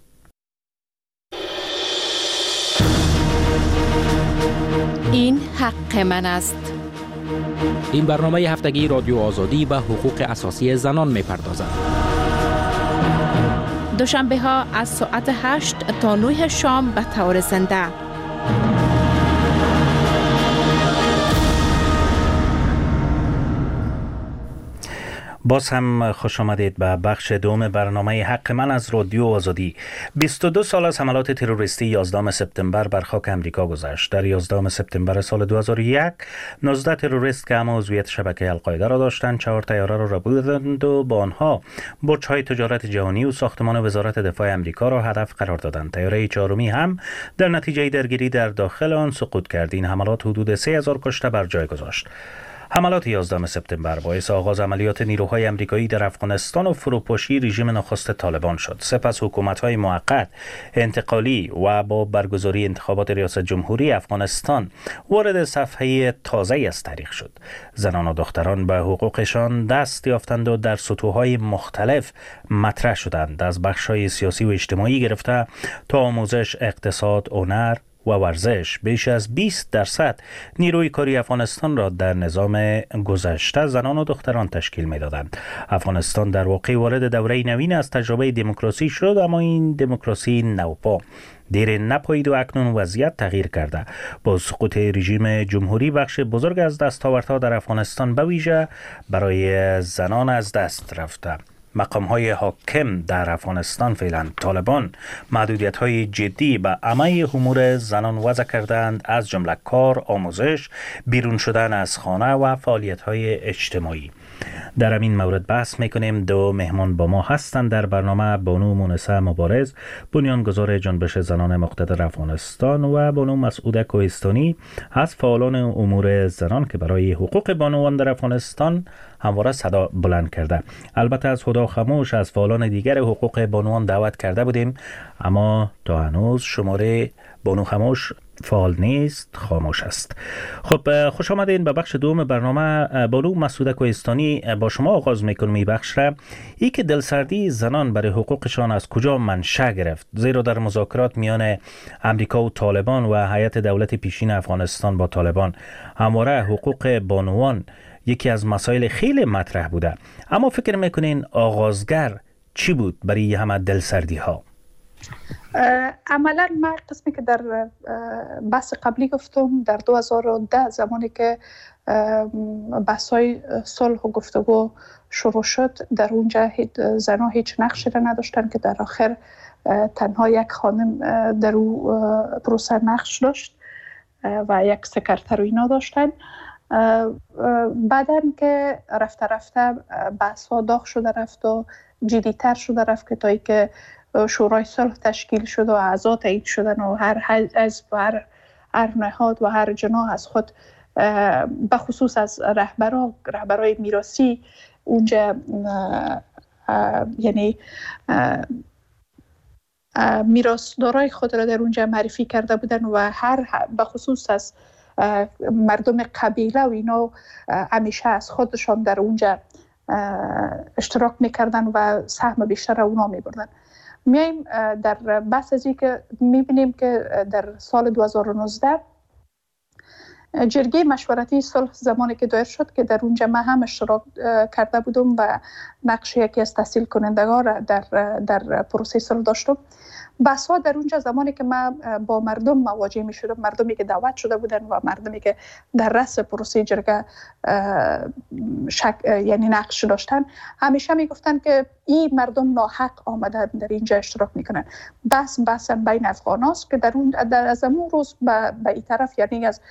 این حق من است. این برنامه هفتگی رادیو آزادی و حقوق اساسی زنان می‌پردازد. دوشنبه ها از ساعت 8 تا 9 شام به طور زنده. باز هم خوش آمدید به بخش دوم برنامه حق من از رادیو آزادی. 22 سال از حملات تروریستی 11 سپتامبر بر خاک امریکا گذشت. در 11 سپتامبر سال 2001 19 تروریست که همه عضویت شبکه القاعده را داشتند 4 طیاره را بردند و با آنها برج‌های تجارت جهانی و ساختمان وزارت دفاع امریکا را هدف قرار دادند. طیاره چهارمی هم در نتیجه درگیری در داخل آن سقوط کرد. این حملات حدود 3000 کشته بر جای گذاشت. حملات 11 سپتامبر باعث آغاز عملیات نیروهای آمریکایی در افغانستان و فروپاشی رژیم نخست طالبان شد. سپس حکومت‌های موقت، انتقالی و با برگزاری انتخابات ریاست جمهوری افغانستان وارد صفحه تازه‌ای از تاریخ شد. زنان و دختران به حقوقشان دست یافتند و در سطوح‌های مختلف مطرح شدند، از بخش‌های سیاسی و اجتماعی گرفته تا آموزش، اقتصاد، هنر و ورزش. بیش از 20% نیروی کاری افغانستان را در نظام گذشته زنان و دختران تشکیل می‌دادند. افغانستان در واقع وارد دوره نوین از تجربه دموکراسی شد، اما این دموکراسی نوپا دیر نپایید و اکنون وضعیت تغییر کرده. با سقوط رژیم جمهوری بخش بزرگ از دستاوردها در افغانستان به ویژه برای زنان از دست رفته. مقام‌های حاکم در افغانستان فعلا طالبان محدودیت‌های جدی به همه امور زنان وضع کردند، از جمله کار، آموزش، بیرون شدن از خانه و فعالیت‌های اجتماعی. در همین مورد بحث میکنیم. دو مهمان با ما هستند در برنامه: بانو مونسه مبارز، بنیانگذار جنبش زنان مقتدر افغانستان، و بانو مسعوده کوهستانی از فعالان امور زنان که برای حقوق بانوان در افغانستان همواره صدا بلند کرده. البته از هدا خاموش از فعالان دیگر حقوق بانوان دعوت کرده بودیم، اما تا هنوز شماره بانو خاموش فعال نیست، خاموش است. خب خوش آمدین به بخش دوم برنامه. بانو مسعوده کوهستانی، با شما آغاز میکنم این بخش را. ای که دلسردی زنان برای حقوقشان از کجا منشأ گرفت؟ زیرا در مذاکرات میان امریکا و طالبان و هیئت دولت پیشین افغانستان با طالبان همواره حقوق بانوان یکی از مسائل خیلی مطرح بوده، اما فکر میکنین آغازگر چی بود برای همه دلسردی ها؟ عملا من قسمی که در بحث قبلی گفتم، در 2010 زمانی که بحث‌های صلح و گفتگو شروع شد، در اونجا زنها هیچ نقشی را نداشتن که در آخر تنها یک خانم در او پروسه نقش داشت و یک سکرتر و اینا داشتن. بعدن که رفته رفته بحث‌ها داغ شده رفت و جدی‌تر شده رفت که تا ای که شورای صلح تشکیل شد و اعضا تعیین شدن و هر حزب و هر نهاد و هر جناح از خود به خصوص از رهبرای میراثی اونجا یعنی میراثدارای خود را در اونجا معرفی کرده بودن و هر به خصوص از مردم قبیله و اینا همیشه از خودشان در اونجا اشتراک میکردن و سهم بیشتر اونا میبردن. میایم در بحث ازی که میبینیم که در سال 2019 جرگه مشورتی صلح زمانی که دایر شد که در اونجا من هم اشتراک کرده بودم و نقش یکی از تحصیل کنندگان را در پروسه صلح داشتم. بحث‌ها در اونجا زمانی که من با مردم مواجه می شدم، مردمی که دعوت شده بودن و مردمی که در رأس پروسه جرگه یعنی نقش داشتن، همیشه می گفتن که این مردم ناحق آمدن در اینجا اشتراک میکنن. بحث بین افغان هاست که در از اون روز به این طرف، یعنی از 2015-16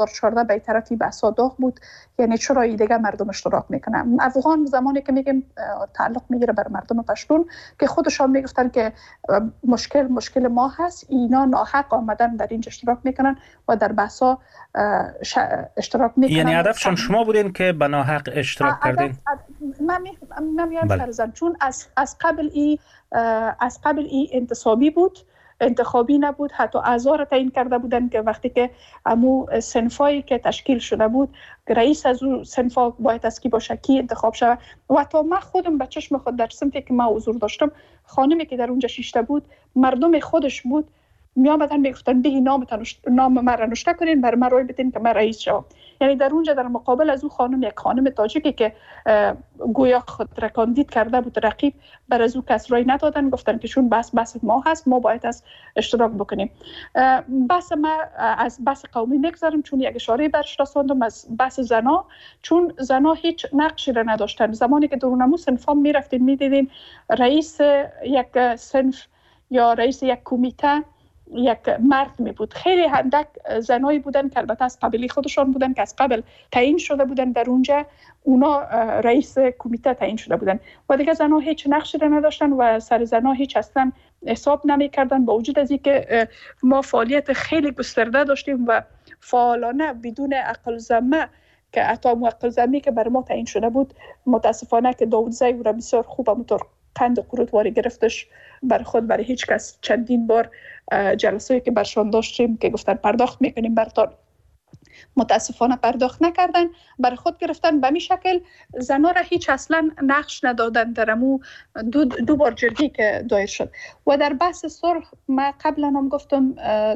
2014 به طرفی بحثا داغ بود، یعنی چرا این دیگه مردم اشتراک میکنن. افغان زمانی که میگیم تعلق میگیره بر مردم پشتون که خودشان میگفتن که مشکل ما هست، اینا ناحق آمدن در اینجا اشتراک میکنن و در بحثا اشتراک میکنن. یعنی هدفشان شما بودین که به ناحق اشتراک کردین؟ من میگم فرزن چون از قبل ای انتصابی بود، انتخابی نبود. حتی اعضا را تعیین کرده بودن که وقتی که امو صنفایی که تشکیل شده بود رئیس از اون صنفا باید از کی باشه، کی انتخاب شود. و تا من خودم به چشم خود در صنفی که من حضور داشتم، خانمی که در اونجا شیشته بود مردم خودش بود، می آمدن میگفتن به نام من را نوشته کنین بر من رای بدین که من رئیس شوم. یعنی در اونجا در مقابل از اون خانم یک خانم تاجیکی که گویا خود را کاندید کرده بود رقیب، بر از او کس رای ندادن، گفتن که چون بس ما هست ما باید از اشتراک بکنیم. بس ما از بس قومی نگذارم چون یک اشاره برش رساندم از بس زنا، چون زنا هیچ نقشی را نداشتن. زمانی که درونمو صنفا میرفتین میدیدین رئیس یک صنف یا رئیس یک کمیته یک مرد می بود. خیلی هندک زنایی بودن که البته از قبیله خودشان بودن که از قبل تعیین شده بودن در اونجا، اونا رئیس کمیته تعیین شده بودن و دیگه زنها هیچ نقشی را نداشتن و سر زنها هیچ اصلا حساب نمی کردن. با وجود از اینکه ما فعالیت خیلی گسترده داشتیم و فعالانه بدون عقل زمه که حتی عقل زمی که بر ما تعیین شده بود، متاسفانه که داوود زی را بسیار خوب همونطور قند قروتواری گرفتش بر خود، برای هیچ کس چندین بار جلسه‌ای که برشان داشتیم که گفتن پرداخت میکنیم برتان، متاسفانه پرداخت نکردن، برای خود گرفتن. به می شکل زنا را هیچ اصلا نقش ندادن در امو دو بار جرگی که دایر شد. و در بحث صلح ما قبلا هم گفتم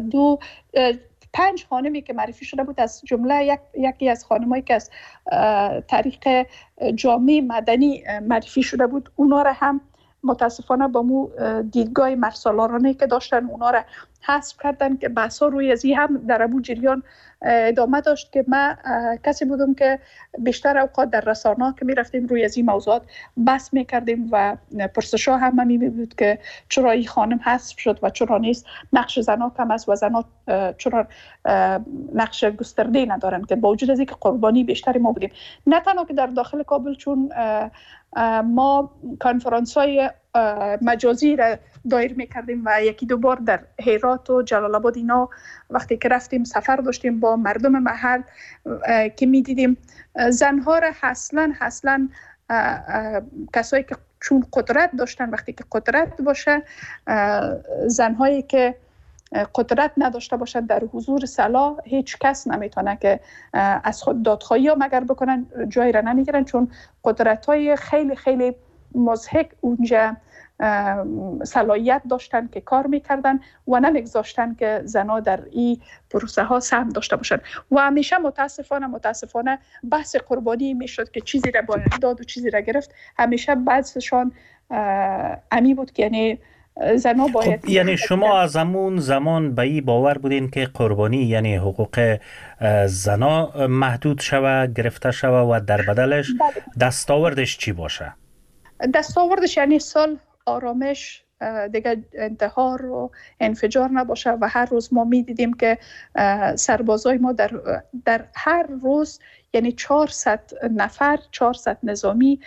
5 خانمی که معرفی شده بود، از جمله یکی از خانمایی که از طریق جامعه مدنی معرفی شده بود، اونا را هم متاسفانه با مو دیدگاه مرسالارانه که داشتن اونا را حذف کردن که بحثا روی ازی هم در امون جریان ادامه داشت که من کسی بودم که بیشتر اوقات در رسانه‌ها که می رفتیم روی ازی موضوعات بحث می کردیم و پرسش‌ها هم می بود که چرا این خانم حذف شد و چرا نیست، نقش زنها کم است و زنها چرا نقش گسترده ندارن، که با وجود از اینکه قربانی بیشتری ما بودیم. نه تنها که در داخل کابل، چون ما کنفرانس‌های مجازی را دایر می‌کردیم و یکی دو بار در هرات و جلال آباد اینا وقتی که رفتیم سفر داشتیم با مردم محل که می‌دیدیم زنها را اصلاً کسایی که چون قدرت داشتن، وقتی که قدرت باشه، زنهایی که قدرت نداشته باشند در حضور صلاح هیچ کس نمیتونه که از خود دادخواهی ها مگر بکنن، جایی را نمیگیرن، چون قدرت های خیلی خیلی مضحک اونجا صلاحیت داشتن که کار میکردن و نمیگذاشتن که زنها در این پروسه ها سهم داشته باشن. و همیشه متاسفانه بحث قربانی میشد که چیزی را باید داد و چیزی را گرفت. همیشه بعضشان امی بود که یعنی زنها باید یعنی شما از همون زمان به این باور بودین که قربانی یعنی حقوق زنا محدود شوه، گرفته شوه و در بدلش دستاوردش چی باشه؟ دستاوردش یعنی صلح، آرامش، دیگه انتحار و انفجار نباشه. و هر روز ما میدیدیم که سربازای ما در هر روز یعنی 400 نفر 400 نظامی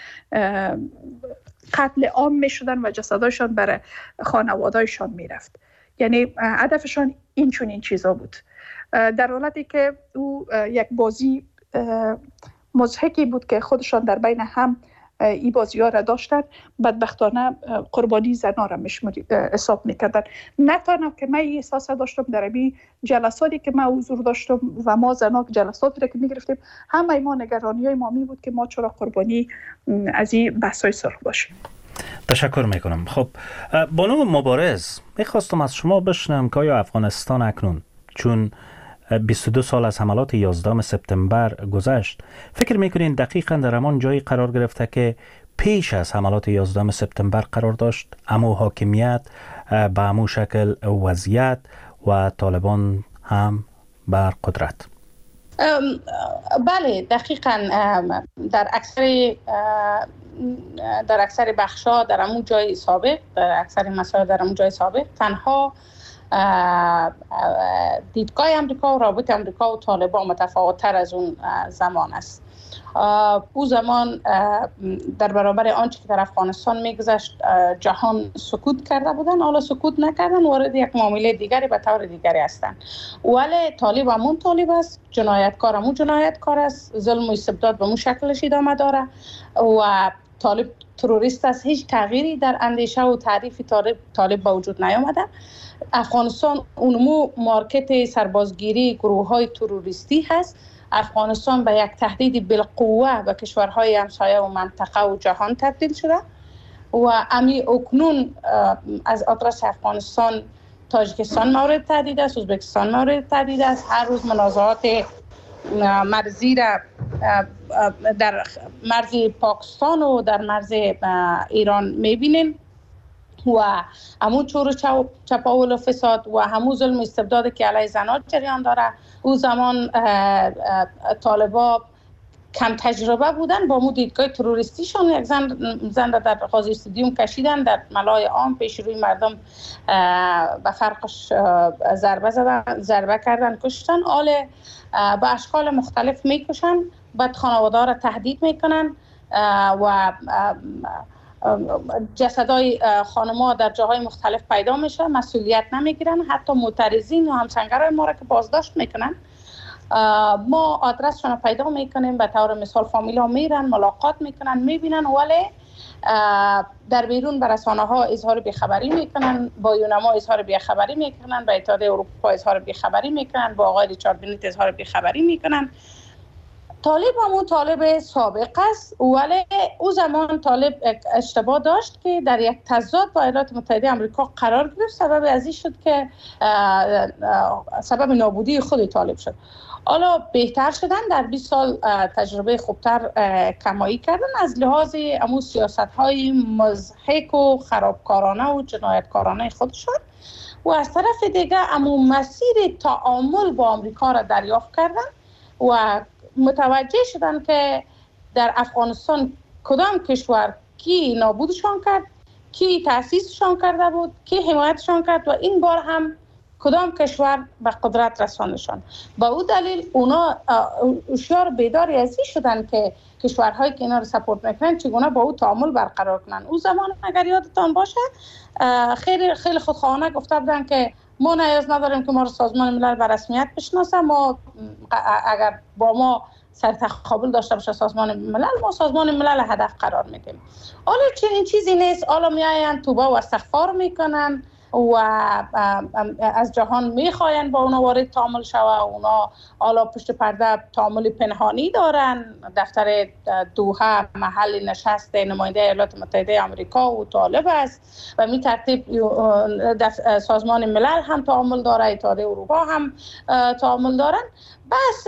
قتل عام می شدن و جسدایشان برای خانوادهایشان می رفت. یعنی هدفشان این چیزا بود، در حالتی که او یک بازی مضحکی بود که خودشان در بین هم این بازی ها را داشتن. بدبختانه قربانی زنها را حساب میکردن. نه تنها که من این احساس داشتم در این جلساتی که من حضور داشتم و ما زنها جلساتی را که میگرفتیم، همه ما نگرانی های ما می بود که ما چرا قربانی از این بحث های صلح باشیم. تشکر میکنم. خب بانو مبارز، میخواستم از شما بشنوم که آیا افغانستان اکنون چون 22 سال از حملات 11 سپتامبر گذشت، فکر میکنین دقیقاً در همان جایی قرار گرفته که پیش از حملات 11 سپتامبر قرار داشت؟ امو حاکمیت به امو شکل وضعیت و طالبان هم بر قدرت؟ بله دقیقاً در اکثر بخشا در همون جای سابق، در اکثر مسائل در همون جای سابق. تنها دیدگاه امریکا و رابط امریکا و طالبان متفاوت‌تر از اون زمان است. او زمان در برابر آنچه که در افغانستان میگذشت جهان سکوت کرده بودن، حالا سکوت نکردن، وارد یک معامله دیگری به طور دیگری هستند. ولی طالب همون طالب است، جنایتکار همون جنایتکار است، ظلم و استبداد به اون شکلش ادامه داره و طالب تروریست است. هیچ تغییری در اندیشه و تعریف طالب با وجود نیامده. افغانستان اونمو مارکت سربازگیری گروه های تروریستی هست. افغانستان به یک تهدید بالقوه به کشورهای همسایه و منطقه و جهان تبدیل شده و امی اکنون از آدرس افغانستان تاجیکستان مورد تهدید است، ازبکستان مورد تهدید است. هر روز منازعات مرزی را در مرز پاکستان و در مرز ایران میبینیم و همون چور و چپاول و فساد و همون ظلم استبدادی که علیه زنان جریان داره. او زمان طالبا کم تجربه بودن، با مو دیدگاه تروریستیشون یک زن در قاضی استادیوم کشیدن، در ملای عام پیش روی مردم به فرقش ضربه کردن، کشتن. آله به اشکال مختلف میکشن، بعد خانواده را تهدید میکنن و جسدای خانم‌ها در جاهای مختلف پیدا میشه، مسئولیت نمیگیرن. حتی معترضین و همسنگرای ما را که بازداشت میکنن، ما آدرسشون رو پیدا میکنیم، به طور مثال فامیلا میرن ملاقات میکنن میبینن، ولی در بیرون به رسانه ها اظهار بیخبری میکنن، با یونما اظهار بیخبری میکنن، به اتحادیه اروپا اظهار بیخبری میکنن، با آقای ریچارد بنیت اظهار بیخبری میکنن. طالب همون طالب سابق است، ولی او زمان طالب اشتباه داشت که در یک تضاد با ایالات متحده آمریکا قرار گرفت. سبب از این شد که سبب نابودی خود طالب شد. حالا بهتر شدن، در 20 سال تجربه خوبتر کمایی کردن از لحاظ امو سیاست‌های مضحک و خرابکارانه و جنایتکارانه خودشون و از طرف دیگه امو مسیر تعامل با آمریکا را دریافت کردن و متوجه شدن که در افغانستان کدام کشور کی نابودشان کرد، کی تأسیسشان کرده بود، کی حمایتشان کرد و این بار هم کدام کشور به قدرت رساندشان. با او دلیل اونا هوشیار بیداری از این شدن که کشورهایی که اینا رو سپورت میکنن چگونه با او تعامل برقرار کنن. او زمان اگر یادتان باشه خیلی خودخواهانه گفته بودن که ما نیاز نداریم که ما رو سازمان ملل به رسمیت بشناسه، ما اگر با ما سر تقابل داشته باشه سازمان ملل، ما سازمان ملل هدف قرار میدیم. حالا چنین چیزی نیست. حالا میاین توبه و استغفار میکنن و از جهان میخواین با اونا وارد تعامل شوه. اونا حالا پشت پرده تعامل پنهانی دارن. دفتر دوحه محل نشست نماینده ایالات متحده آمریکا و طالب است و می ترتیب سازمان ملل هم تعامل داره، اتحادیه اروپا هم تعامل دارن. بحث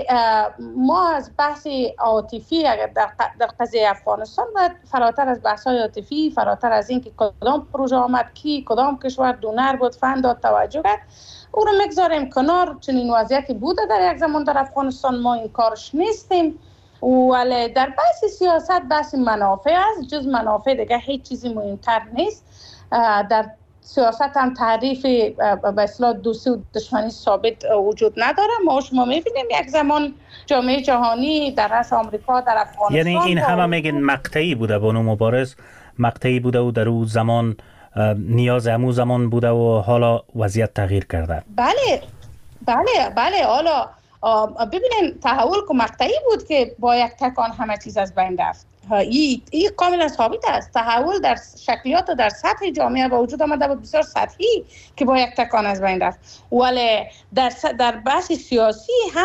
ما از بحث عاطفی اگر در قضیه افغانستان باید فراتر از بحث های عاطفی، فراتر از این که کدام پروژه آمد، کی کدام کشور دونر بود فند داد توجه کرد، او رو میگذاریم کنار. چنین وضعیتی بوده در یک زمان در افغانستان، ما این کارش نیستیم. ولی در بحث سیاست بحث منافع است، جز منافع دیگه هیچ چیزی مهمتر نیست. در سیاست هم تعریف به اصطلاح دوستی و دشمنی ثابت وجود نداره. ما شما میبینیم یک زمان جامعه جهانی در رأس آمریکا در افغانستان، یعنی این همه میگن مقطعی بوده، بانو مبارز مقطعی بوده و در اون زمان نیاز همون زمان بوده و حالا وضعیت تغییر کرده. بله حالا ببینین تحول که مقطعی بود که با یک تکان همه چیز از بین رفت. این کاملا ثابت است. تحول در شکلیات و در سطح جامعه با وجود آمده بود بسیار سطحی که با یک تکان از بین رفت. ولی در بحث سیاسی هم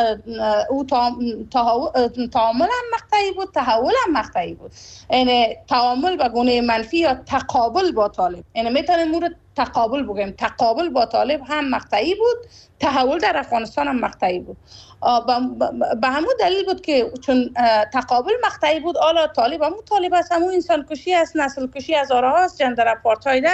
تعامل هم مقطعی بود، تحول هم مقطعی بود. یعنی تعامل به گونه منفی یا تقابل با طالب، یعنی میتونیم مورد تقابل بگیم. تقابل با طالب هم مقطعی بود، تحول در افغانستان هم مقطعی بود. به همون دلیل بود که چون تقابل مقطعی بود، حالا طالب همون طالب است، همون انسان کشی است، نسل کشی هزاره هاست، جندر اپارتاید است.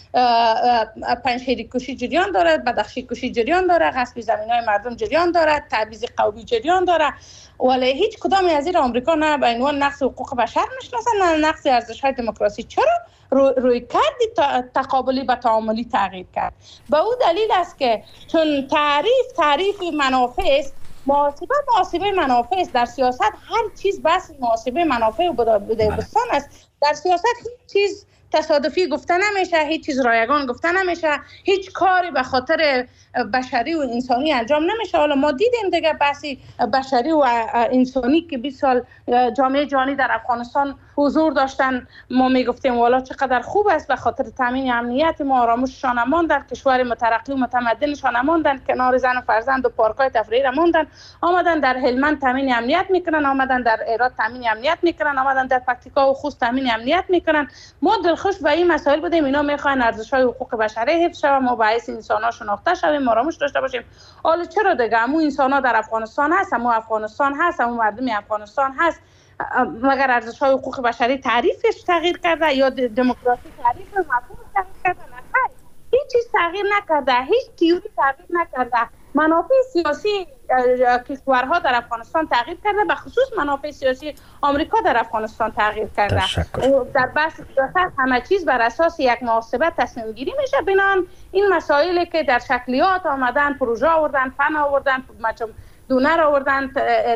پنجشیر کشی جریان دارد، بدخشی کشی جریان دارد، غصب زمین‌های مردم جریان دارد، تبعیض قومی جریان دارد، ولی هیچ کدام از این آمریکا نه به عنوان نقض حقوق بشر میشناسن نه نقض ارزش‌های دموکراسی. چرا روی کردی تقابلی و تعاملی تغییر کرد؟ به او دلیل است که چون تعریف منافع است، محاسبه منافع است. در سیاست هر چیز بس محاسبه منافع بوده بستان است. در سیاست هیچ چیز تصادفی گفته نمیشه، هیچ چیز رایگان گفته نمیشه، هیچ کاری به خاطر بشری و انسانی انجام نمیشه. حالا ما دیدیم دیگه بحثی بشری و انسانی که 20 سال جامعه جهانی در افغانستان حضور داشتن، ما میگفتیم والا چقدر خوب است، به خاطر تامین امنیت ما آرامششان ماندن، کشور مترقی و متمدنشان ماندن، کنار زن و فرزند و پارک‌های تفریحی ماندن، آمدن در هلمند تامین امنیت میکنن، آمدن در هرات تامین امنیت میکنن، آمدن در پکتیکا و خوست تامین امنیت میکنن. ما دلخوش به این مسائل بودیم، اینا میخواین ارزش‌های حقوق بشری حفظ شه، ما باعث انسان‌ها شناخته شویم، آرامش داشته باشیم. حالا چرا دیگه همون انسان‌ها در افغانستان هست، همون افغانستان هست، همون مردم افغانستان هست، مگر ارزش‌های حقوق بشری تعریفش تغییر کرده یا دموکراسی تعریف مفهوم تغییر کرده؟ نه، هیچ چیز تغییر نکرده، هیچ تئوری تغییر نکرده. منافع سیاسی کشورها در افغانستان تغییر کرده، به خصوص منافع سیاسی آمریکا در افغانستان تغییر کرده. در بحث سیاست همه چیز بر اساس یک محاسبه تصمیم گیری میشه. بنان این مسائلی که در شکلیات آمدن، پروژه آوردن، فن آوردن، دونر آوردن،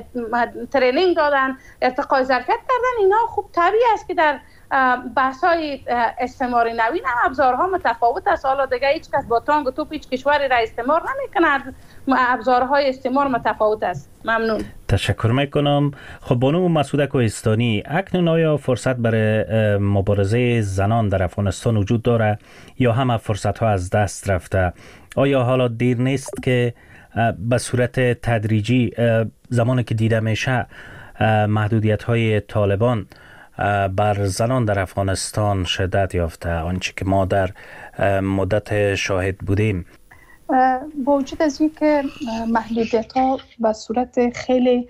ترینینگ دادن، ارتقای ظرفیت کردن، اینا خوب طبیعی است که در بحث‌های استعمار نوین هم ابزارها متفاوت است. حالا دیگه هیچ کس با تانگ و توپ هیچ کشوری را استعمار نمی‌کند، ابزارهای استعمار متفاوت است. ممنون. تشکر میکنم. خب بانو مسعوده کوهستانی، اکنون آیا فرصت برای مبارزه زنان در افغانستان وجود داره یا همه فرصت‌ها از دست رفته؟ آیا حالا دیر نیست که به صورت تدریجی زمانی که دیده میشه محدودیت‌های طالبان بر زنان در افغانستان شدت یافته، آنچه که ما در مدت شاهد بودیم؟ با وجود از این که محدودیت‌ها به صورت خیلی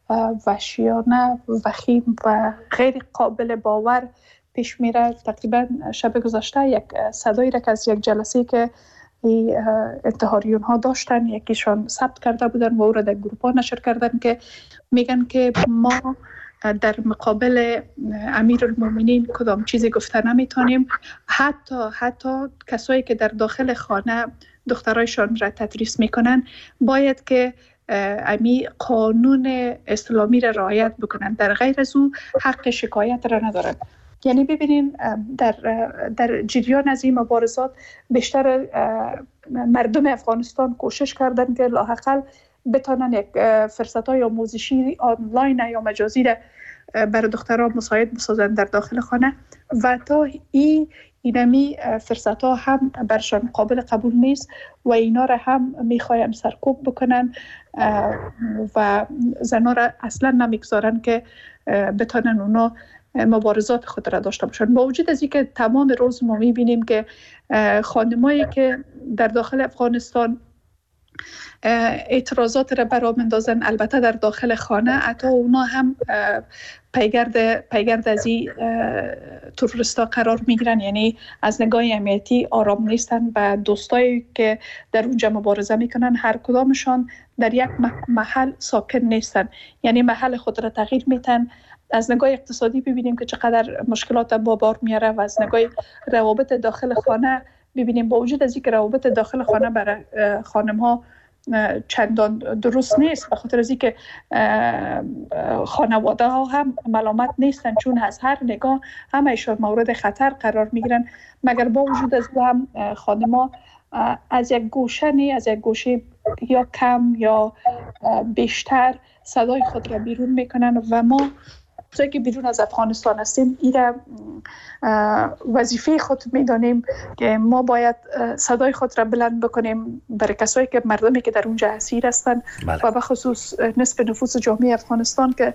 وحشیانه، وخیم و غیر قابل باور پیش میره، تقریبا شب گذشته یک صدایی را که از یک جلسه که انتحاریون ها داشتن، یکیشان ثبت کرده بودن و او را در گروه ها نشر کردن که میگن که ما در مقابل امیرالمومنین کدام چیزی گفته نمیتونیم. حتی کسایی که در داخل خانه دخترایشان را تدریس میکنن باید که امی قانون اسلامی را رعایت بکنن، در غیر از او حق شکایت را ندارن. یعنی ببینین در جریان از این مبارزات بیشتر مردم افغانستان کوشش کردن که لااقل بتانن یک فرصت‌های آموزشی آنلاین یا مجازی را برای دخترها مساعد بسازن در داخل خانه و تا اینمی فرصت‌ها هم برشان قابل قبول نیست و اینا را هم میخوایم سرکوب بکنن و زنها را اصلا نمیگذارن که بتانن اونا مبارزات خود را داشته باشند. با وجود از اینکه تمام روز ما میبینیم که خانمایی که در داخل افغانستان اعتراضات را برآ میندازن، البته در داخل خانه، حتی اونا هم پیگرد از این تروریستا قرار میگیرن، یعنی از نگاه امنیتی آرام نیستن و دوستایی که در اونجا مبارزه میکنن هر کدامشان در یک محل ساکن نیستن، یعنی محل خود را تغییر میتن. از نگاه اقتصادی ببینیم که چقدر مشکلات با بار میاره و از نگاه روابط داخل خانه ببینیم با وجود از اینکه روابط داخل خانه برای خانم ها چندان درست نیست، به خاطر از اینکه خانواده ها هم ملامت نیستن چون از هر نگاه همه‌شان مورد خطر قرار میگیرن، مگر با وجود از هم خانم ها از یک گوشه یا کم یا بیشتر صدای خود را بیرون میکنن و ما توی که بیرون از افغانستان هستیم این وظیفه خود میدانیم که ما باید صدای خود را بلند بکنیم برای کسایی که مردمی که در اونجا اسیر هستن و به خصوص نصف نفوس جامعه افغانستان که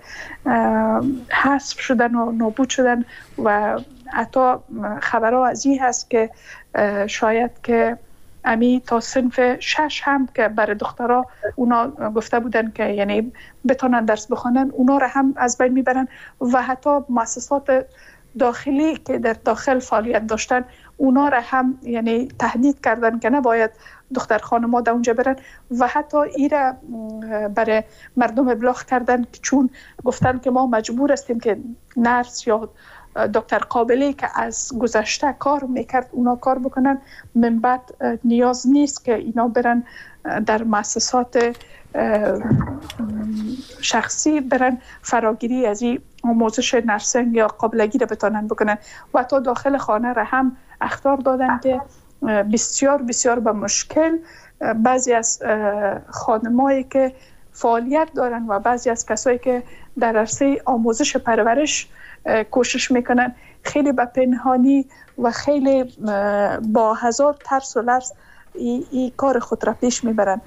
حذف شدن و نابود شدن و حتی خبرها از این هست که شاید که امی تا صنف 6 هم که برای دخترها اونا گفته بودن که یعنی بتونن درس بخونن، اونا را هم از بین میبرن و حتی مؤسسات داخلی که در داخل فعالیت داشتن اونا را هم یعنی تهدید کردن که نباید دختر خانم‌ها در اونجا برن و حتی ایره برای مردم ابلاغ کردن چون گفتن که ما مجبور هستیم که نرس یا دکتر قابلی که از گذشته کار میکرد اونا کار بکنن، من بعد نیاز نیست که اینا برن در مؤسسات شخصی برن فراگیری از این آموزش نرسنگ یا قابلگی را بتانن بکنن و تا داخل خانه را هم اخطار دادن که بسیار بسیار به مشکل بعضی از خانمایی که فعالیت دارن و بعضی از کسایی که در عرصه آموزش پرورش کوشش میکنن خیلی به پنهانی و خیلی با هزار ترس و لرز این کار خود را پیش میبرن.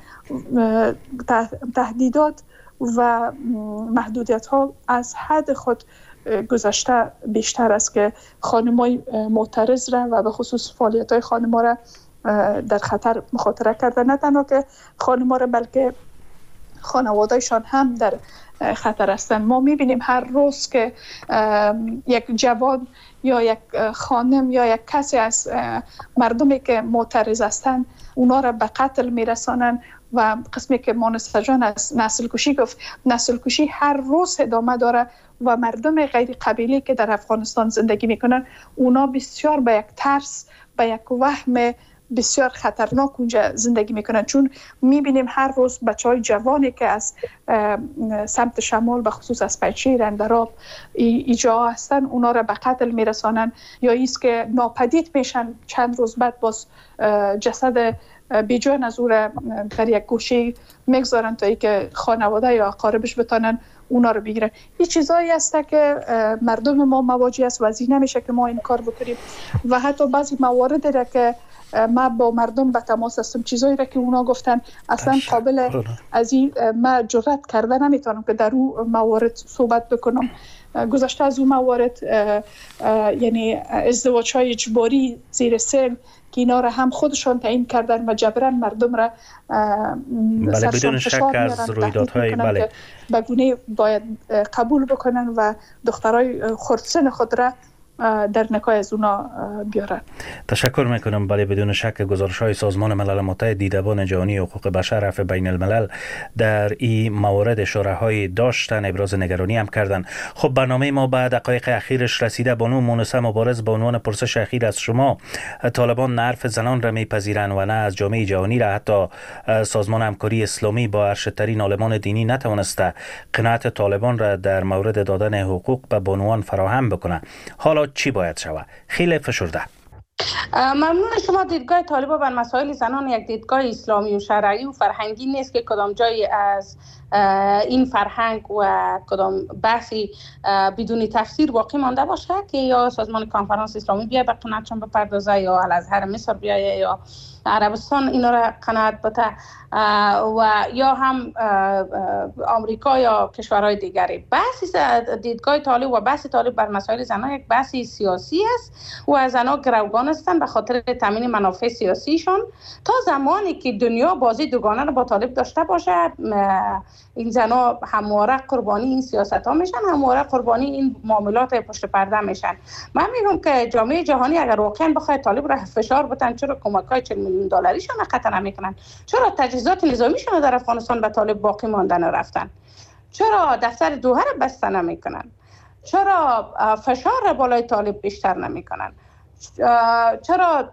تهدیدات و محدودیت ها از حد خود گذشته بیشتر است که خانمای معترض را و به خصوص فعالیت های خانم‌ها را در خطر مخاطره کردن. نه تنها که خانم‌ها را بلکه خانواده‌شان هم در خطر هستند. ما می‌بینیم هر روز که یک جوان یا یک خانم یا یک کسی از مردمی که معترض هستند اونا را به قتل میرسانند و قسمی که مانستا جان از نسل کشی گفت، نسل کشی هر روز ادامه داره و مردم غیر قبیلی که در افغانستان زندگی میکنن اونا بسیار به یک ترس، به یک وهم بسیار خطرناک اونجا زندگی میکنن، چون میبینیم هر روز بچهای جوانی که از سمت شمال به خصوص از پنجشیر، اندراب ایجا هستن اونا را به قتل میرسانن یا ایست که ناپدید میشن، چند روز بعد باز جسد بیجان از او را در یک گوشه میگذارن تا ای که خانواده یا اقاربش بتانن اونا رو بگیرن. این چیزایی هسته که مردم ما مواجه است و از این نمیشه که ما این کار بکنیم و حتی بعضی موارد را که ما با مردم به تماس هستم، چیزایی را که اونا گفتن اصلا قابل از این ما جرأت کرده نمیتونم که در اون موارد صحبت بکنم. گذشته از اون موارد یعنی ازدواج های اجباری زیر سن که اینا را هم خودشان تعیین کردن و جبران مردم را بدون شک از رویدادهای به گونه باید قبول بکنن و دخترای خردسن خود را در نکای از اونا بیارن. تشکر میکنم. بله بدون شک گزارش‌های سازمان ملل متحد دیدبان جهانی حقوق بشر رفع بین الملل در این موارد اشاره‌های داشتن، ابراز نگرانی هم کردن. خب برنامه ما بعد دقایق اخیرش رسیده. بانو مونسه مبارز با عنوان پرسش اخیر از شما، طالبان حرف زنان را میپذیرند و نه از جامعه جهانی را حتی سازمان همکاری اسلامی با ارشدترین عالمان دینی نتوانسته قناعت طالبان را در مورد دادن حقوق به بانوان فراهم بکنه. حالا چی باید شود؟ خیلی فشرده. ممنون شما. دیدگاه طالبان بر مسائل زنان یک دیدگاه اسلامی و شرعی و فرهنگی نیست که کدام جایی از این فرهنگ و کدام بحثی بدون تفسیر باقی مانده باشه که یا سازمان کنفرانس اسلامی بیاید به قناعتشان بپردازه یا الازهر مصر بیاید یا عربستان اینا را قناعت بده و یا هم آمریکا یا کشورهای دیگری. بحث دیدگاه طالب و بحث طالب بر مسائل زنان یک بحث سیاسی است و زنها گروگان هستند به خاطر تامین منافع سیاسیشان. تا زمانی که دنیا بازی دوگانه را با طالب داشته باشه این زنها همواره قربانی این سیاست ها میشن، همواره قربانی این معاملات پشت پرده میشن. من میگم که جامعه جهانی اگر واقعا بخواد طالب را فشار بدن، چرا کمک‌های 40 میلیون دلاریشان قطع نمیکنن؟ چرا تجهیزات نظامیشان در افغانستان به طالب باقی ماندن رفتن؟ چرا دفتر دوحه را بسته نمیکنن؟ چرا فشار را بالای طالب بیشتر نمیکنن؟ چرا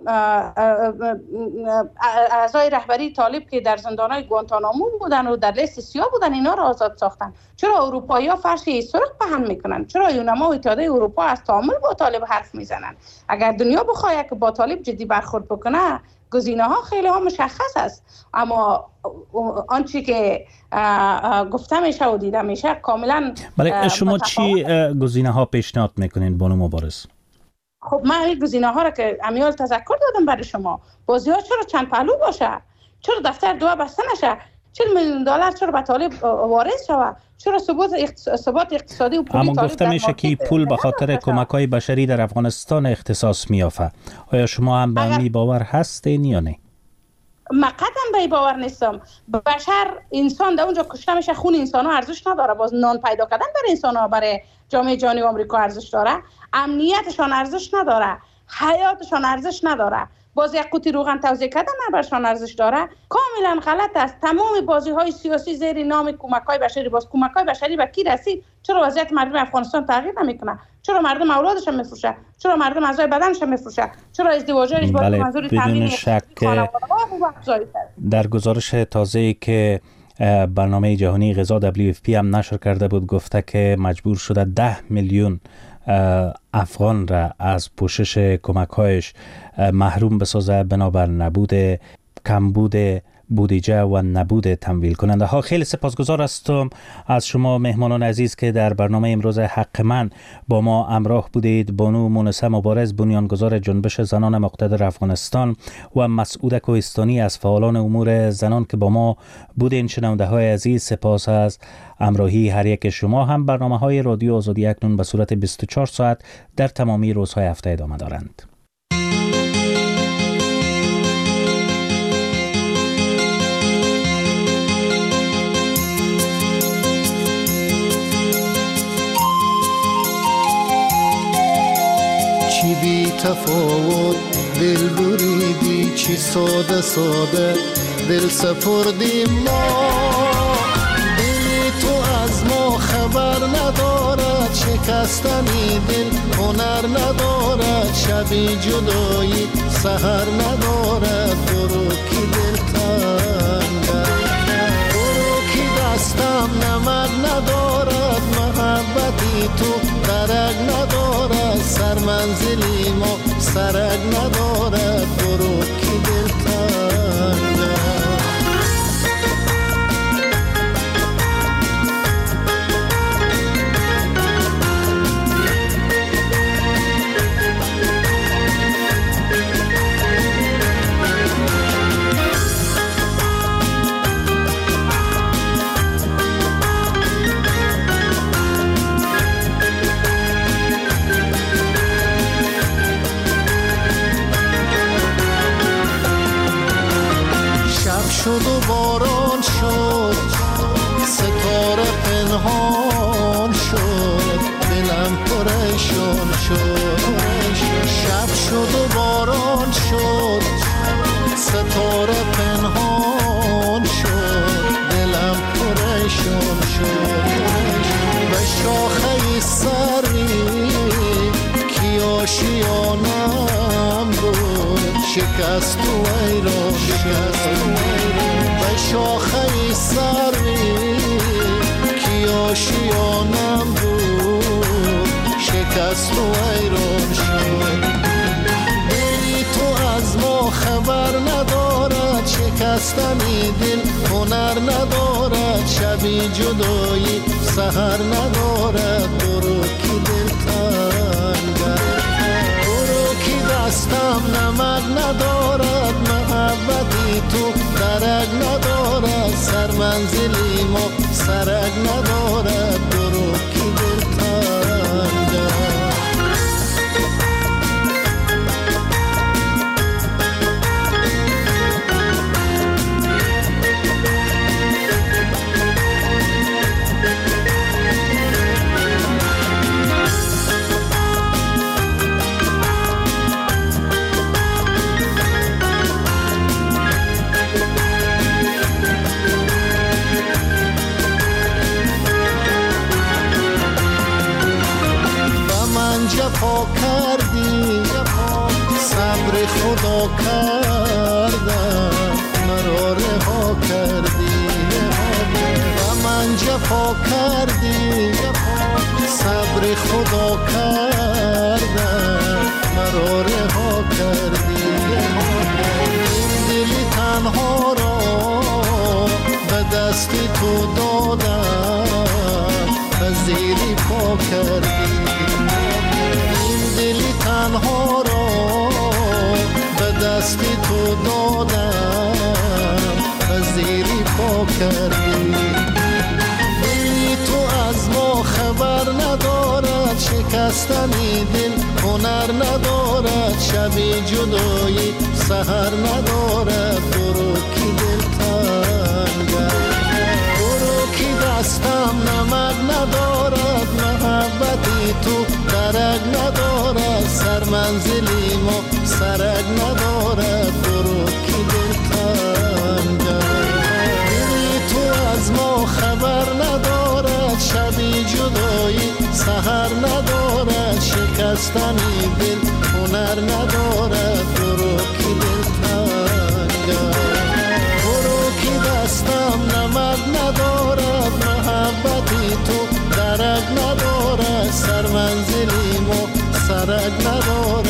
اعضای رهبری طالب که در زندانهای گوانتانامو بودن و در لیست سیاه بودن اینا را آزاد ساختن؟ چرا اروپایی‌ها فرش سرخ پهن میکنن؟ چرا یونما و اتحادیه اروپا از تعامل با طالب حرف میزنن؟ اگر دنیا بخواد که با طالب جدی برخورد بکنه گزینه‌ها خیلی ها مشخص است، اما آنچه که گفته میشه و دیده میشه کاملا بله. شما چی گزینه‌ها پیشنهاد میکنین بانو مبارز؟ خب من این گزینه‌ها را که امیال تذکر دادم برای شما. بازی‌ها چرا چند پهلو باشه؟ چرا دفتر دو بسته نشه؟ 40 میلیون دلار چرا به طالب وارد شود؟ چرا ثبات اقتصادی و پولی اما گفته میشه که پول به خاطر کمک‌های بشری در افغانستان اختصاص می‌یافته. آیا شما هم به این باور هستین یا نه؟ من قطعا به این باور نیستم. بشر انسان در اونجا کشته میشه، خون انسان‌ها ارزش نداره. باز نان پیدا کردن برای انسان‌ها برای جامعه جهانی و آمریکا ارزش داره؟ امنیتشان ارزش نداره؟ حیاتشان ارزش نداره. باز یک قوطی روغن توزیع کردن برشان ارزش داره. کاملا غلط است. تمام بازی‌های سیاسی زیر نام کمک‌های بشری، باز کمک‌های بشری به کی رسید؟ چرا وضعیت مردم افغانستان تغییر نمیکنه؟ چرا مردم اولادش میفروشه؟ چرا مردم اعضای بدنش میفروشه؟ چرا ازدواج‌ها اجباری به منظور تامین خانواده‌ها در گزارش تازه‌ای که برنامه جهانی غذا WFP هم نشر کرده بود، گفته که مجبور شده 10 میلیون افغان را از پوشش کمک‌هایش محروم بسازه بنابر کمبود بودجه و نبود تمویل کننده ها. خیلی سپاسگزار هستم از شما مهمانان عزیز که در برنامه امروز حق من با ما همراه بودید. بانو مونسه مبارز، بنیانگذار جنبش زنان مقتدر افغانستان، و مسعود کوهستانی از فعالان امور زنان که با ما بودین. شنونده های عزیز، سپاس از همراهی هر یک شما. هم برنامه های رادیو آزادی اکنون به صورت 24 ساعت در تمامی روزهای هفته ادامه دارند. چی بی تفاوت دل بریدی، چی ساده ساده دل سپردیم ما. دلی تو از ما خبر ندارد، شکستنی دل هنر ندارد. شبی جدایی سحر ندارد، برو کی دل تنگم، برو کی دستم نمک ندارد. محبتی تو درک ندارد، سر منزلی ما سرک ندارد، برو کی دل تنگم. شد و باران شد، ستاره پنهان شد، دلم پریشان شد. شب شد و باران شد، ستاره پنهان شد، دلم پریشان شد. به شاخه سری کی آشیانم بود، شکست و ایران شد. به شاخه سری کی آشیانم بود، شکست و ایران شد. دلی تو از ما خبر ندارد، شکستنی دل هنر ندارد. شبی جدایی سحر ندارد، برو کی دل تنگم، برو کی دستم نمک ندارد. محبتی تو درک ندارد، سر منزلی ما سرک ندارد، برو کی دل تنگم. جفا کردی، صبر خدا کردم، مرا رها کردی. و من جفا کردی، صبر خدا کردم، مرا رها کردی. این دلی تنها را به دستی تو دادم، پذیری پا کردی. دلی تنها را به دستی تو دادم، پذیری پا کردی. دلی تو از ما خبر ندارد، شکستنی دل هنر ندارد. شبی جدایی سحر ندارد، برو کی دل تنگم، برو کی دستم نمک ندارد. محبتی تو درک ندارد، سر منزلی سرک ندارد برو که دلتنگ دلی تو از ما خبر ندارد شبی جدایی سحر ندارد شکستنی دل هنر ندارد برو که دلتنگ برو که دستم نمد ندارد محبتی تو درک ندارد سر منزلی ما سرک ندارد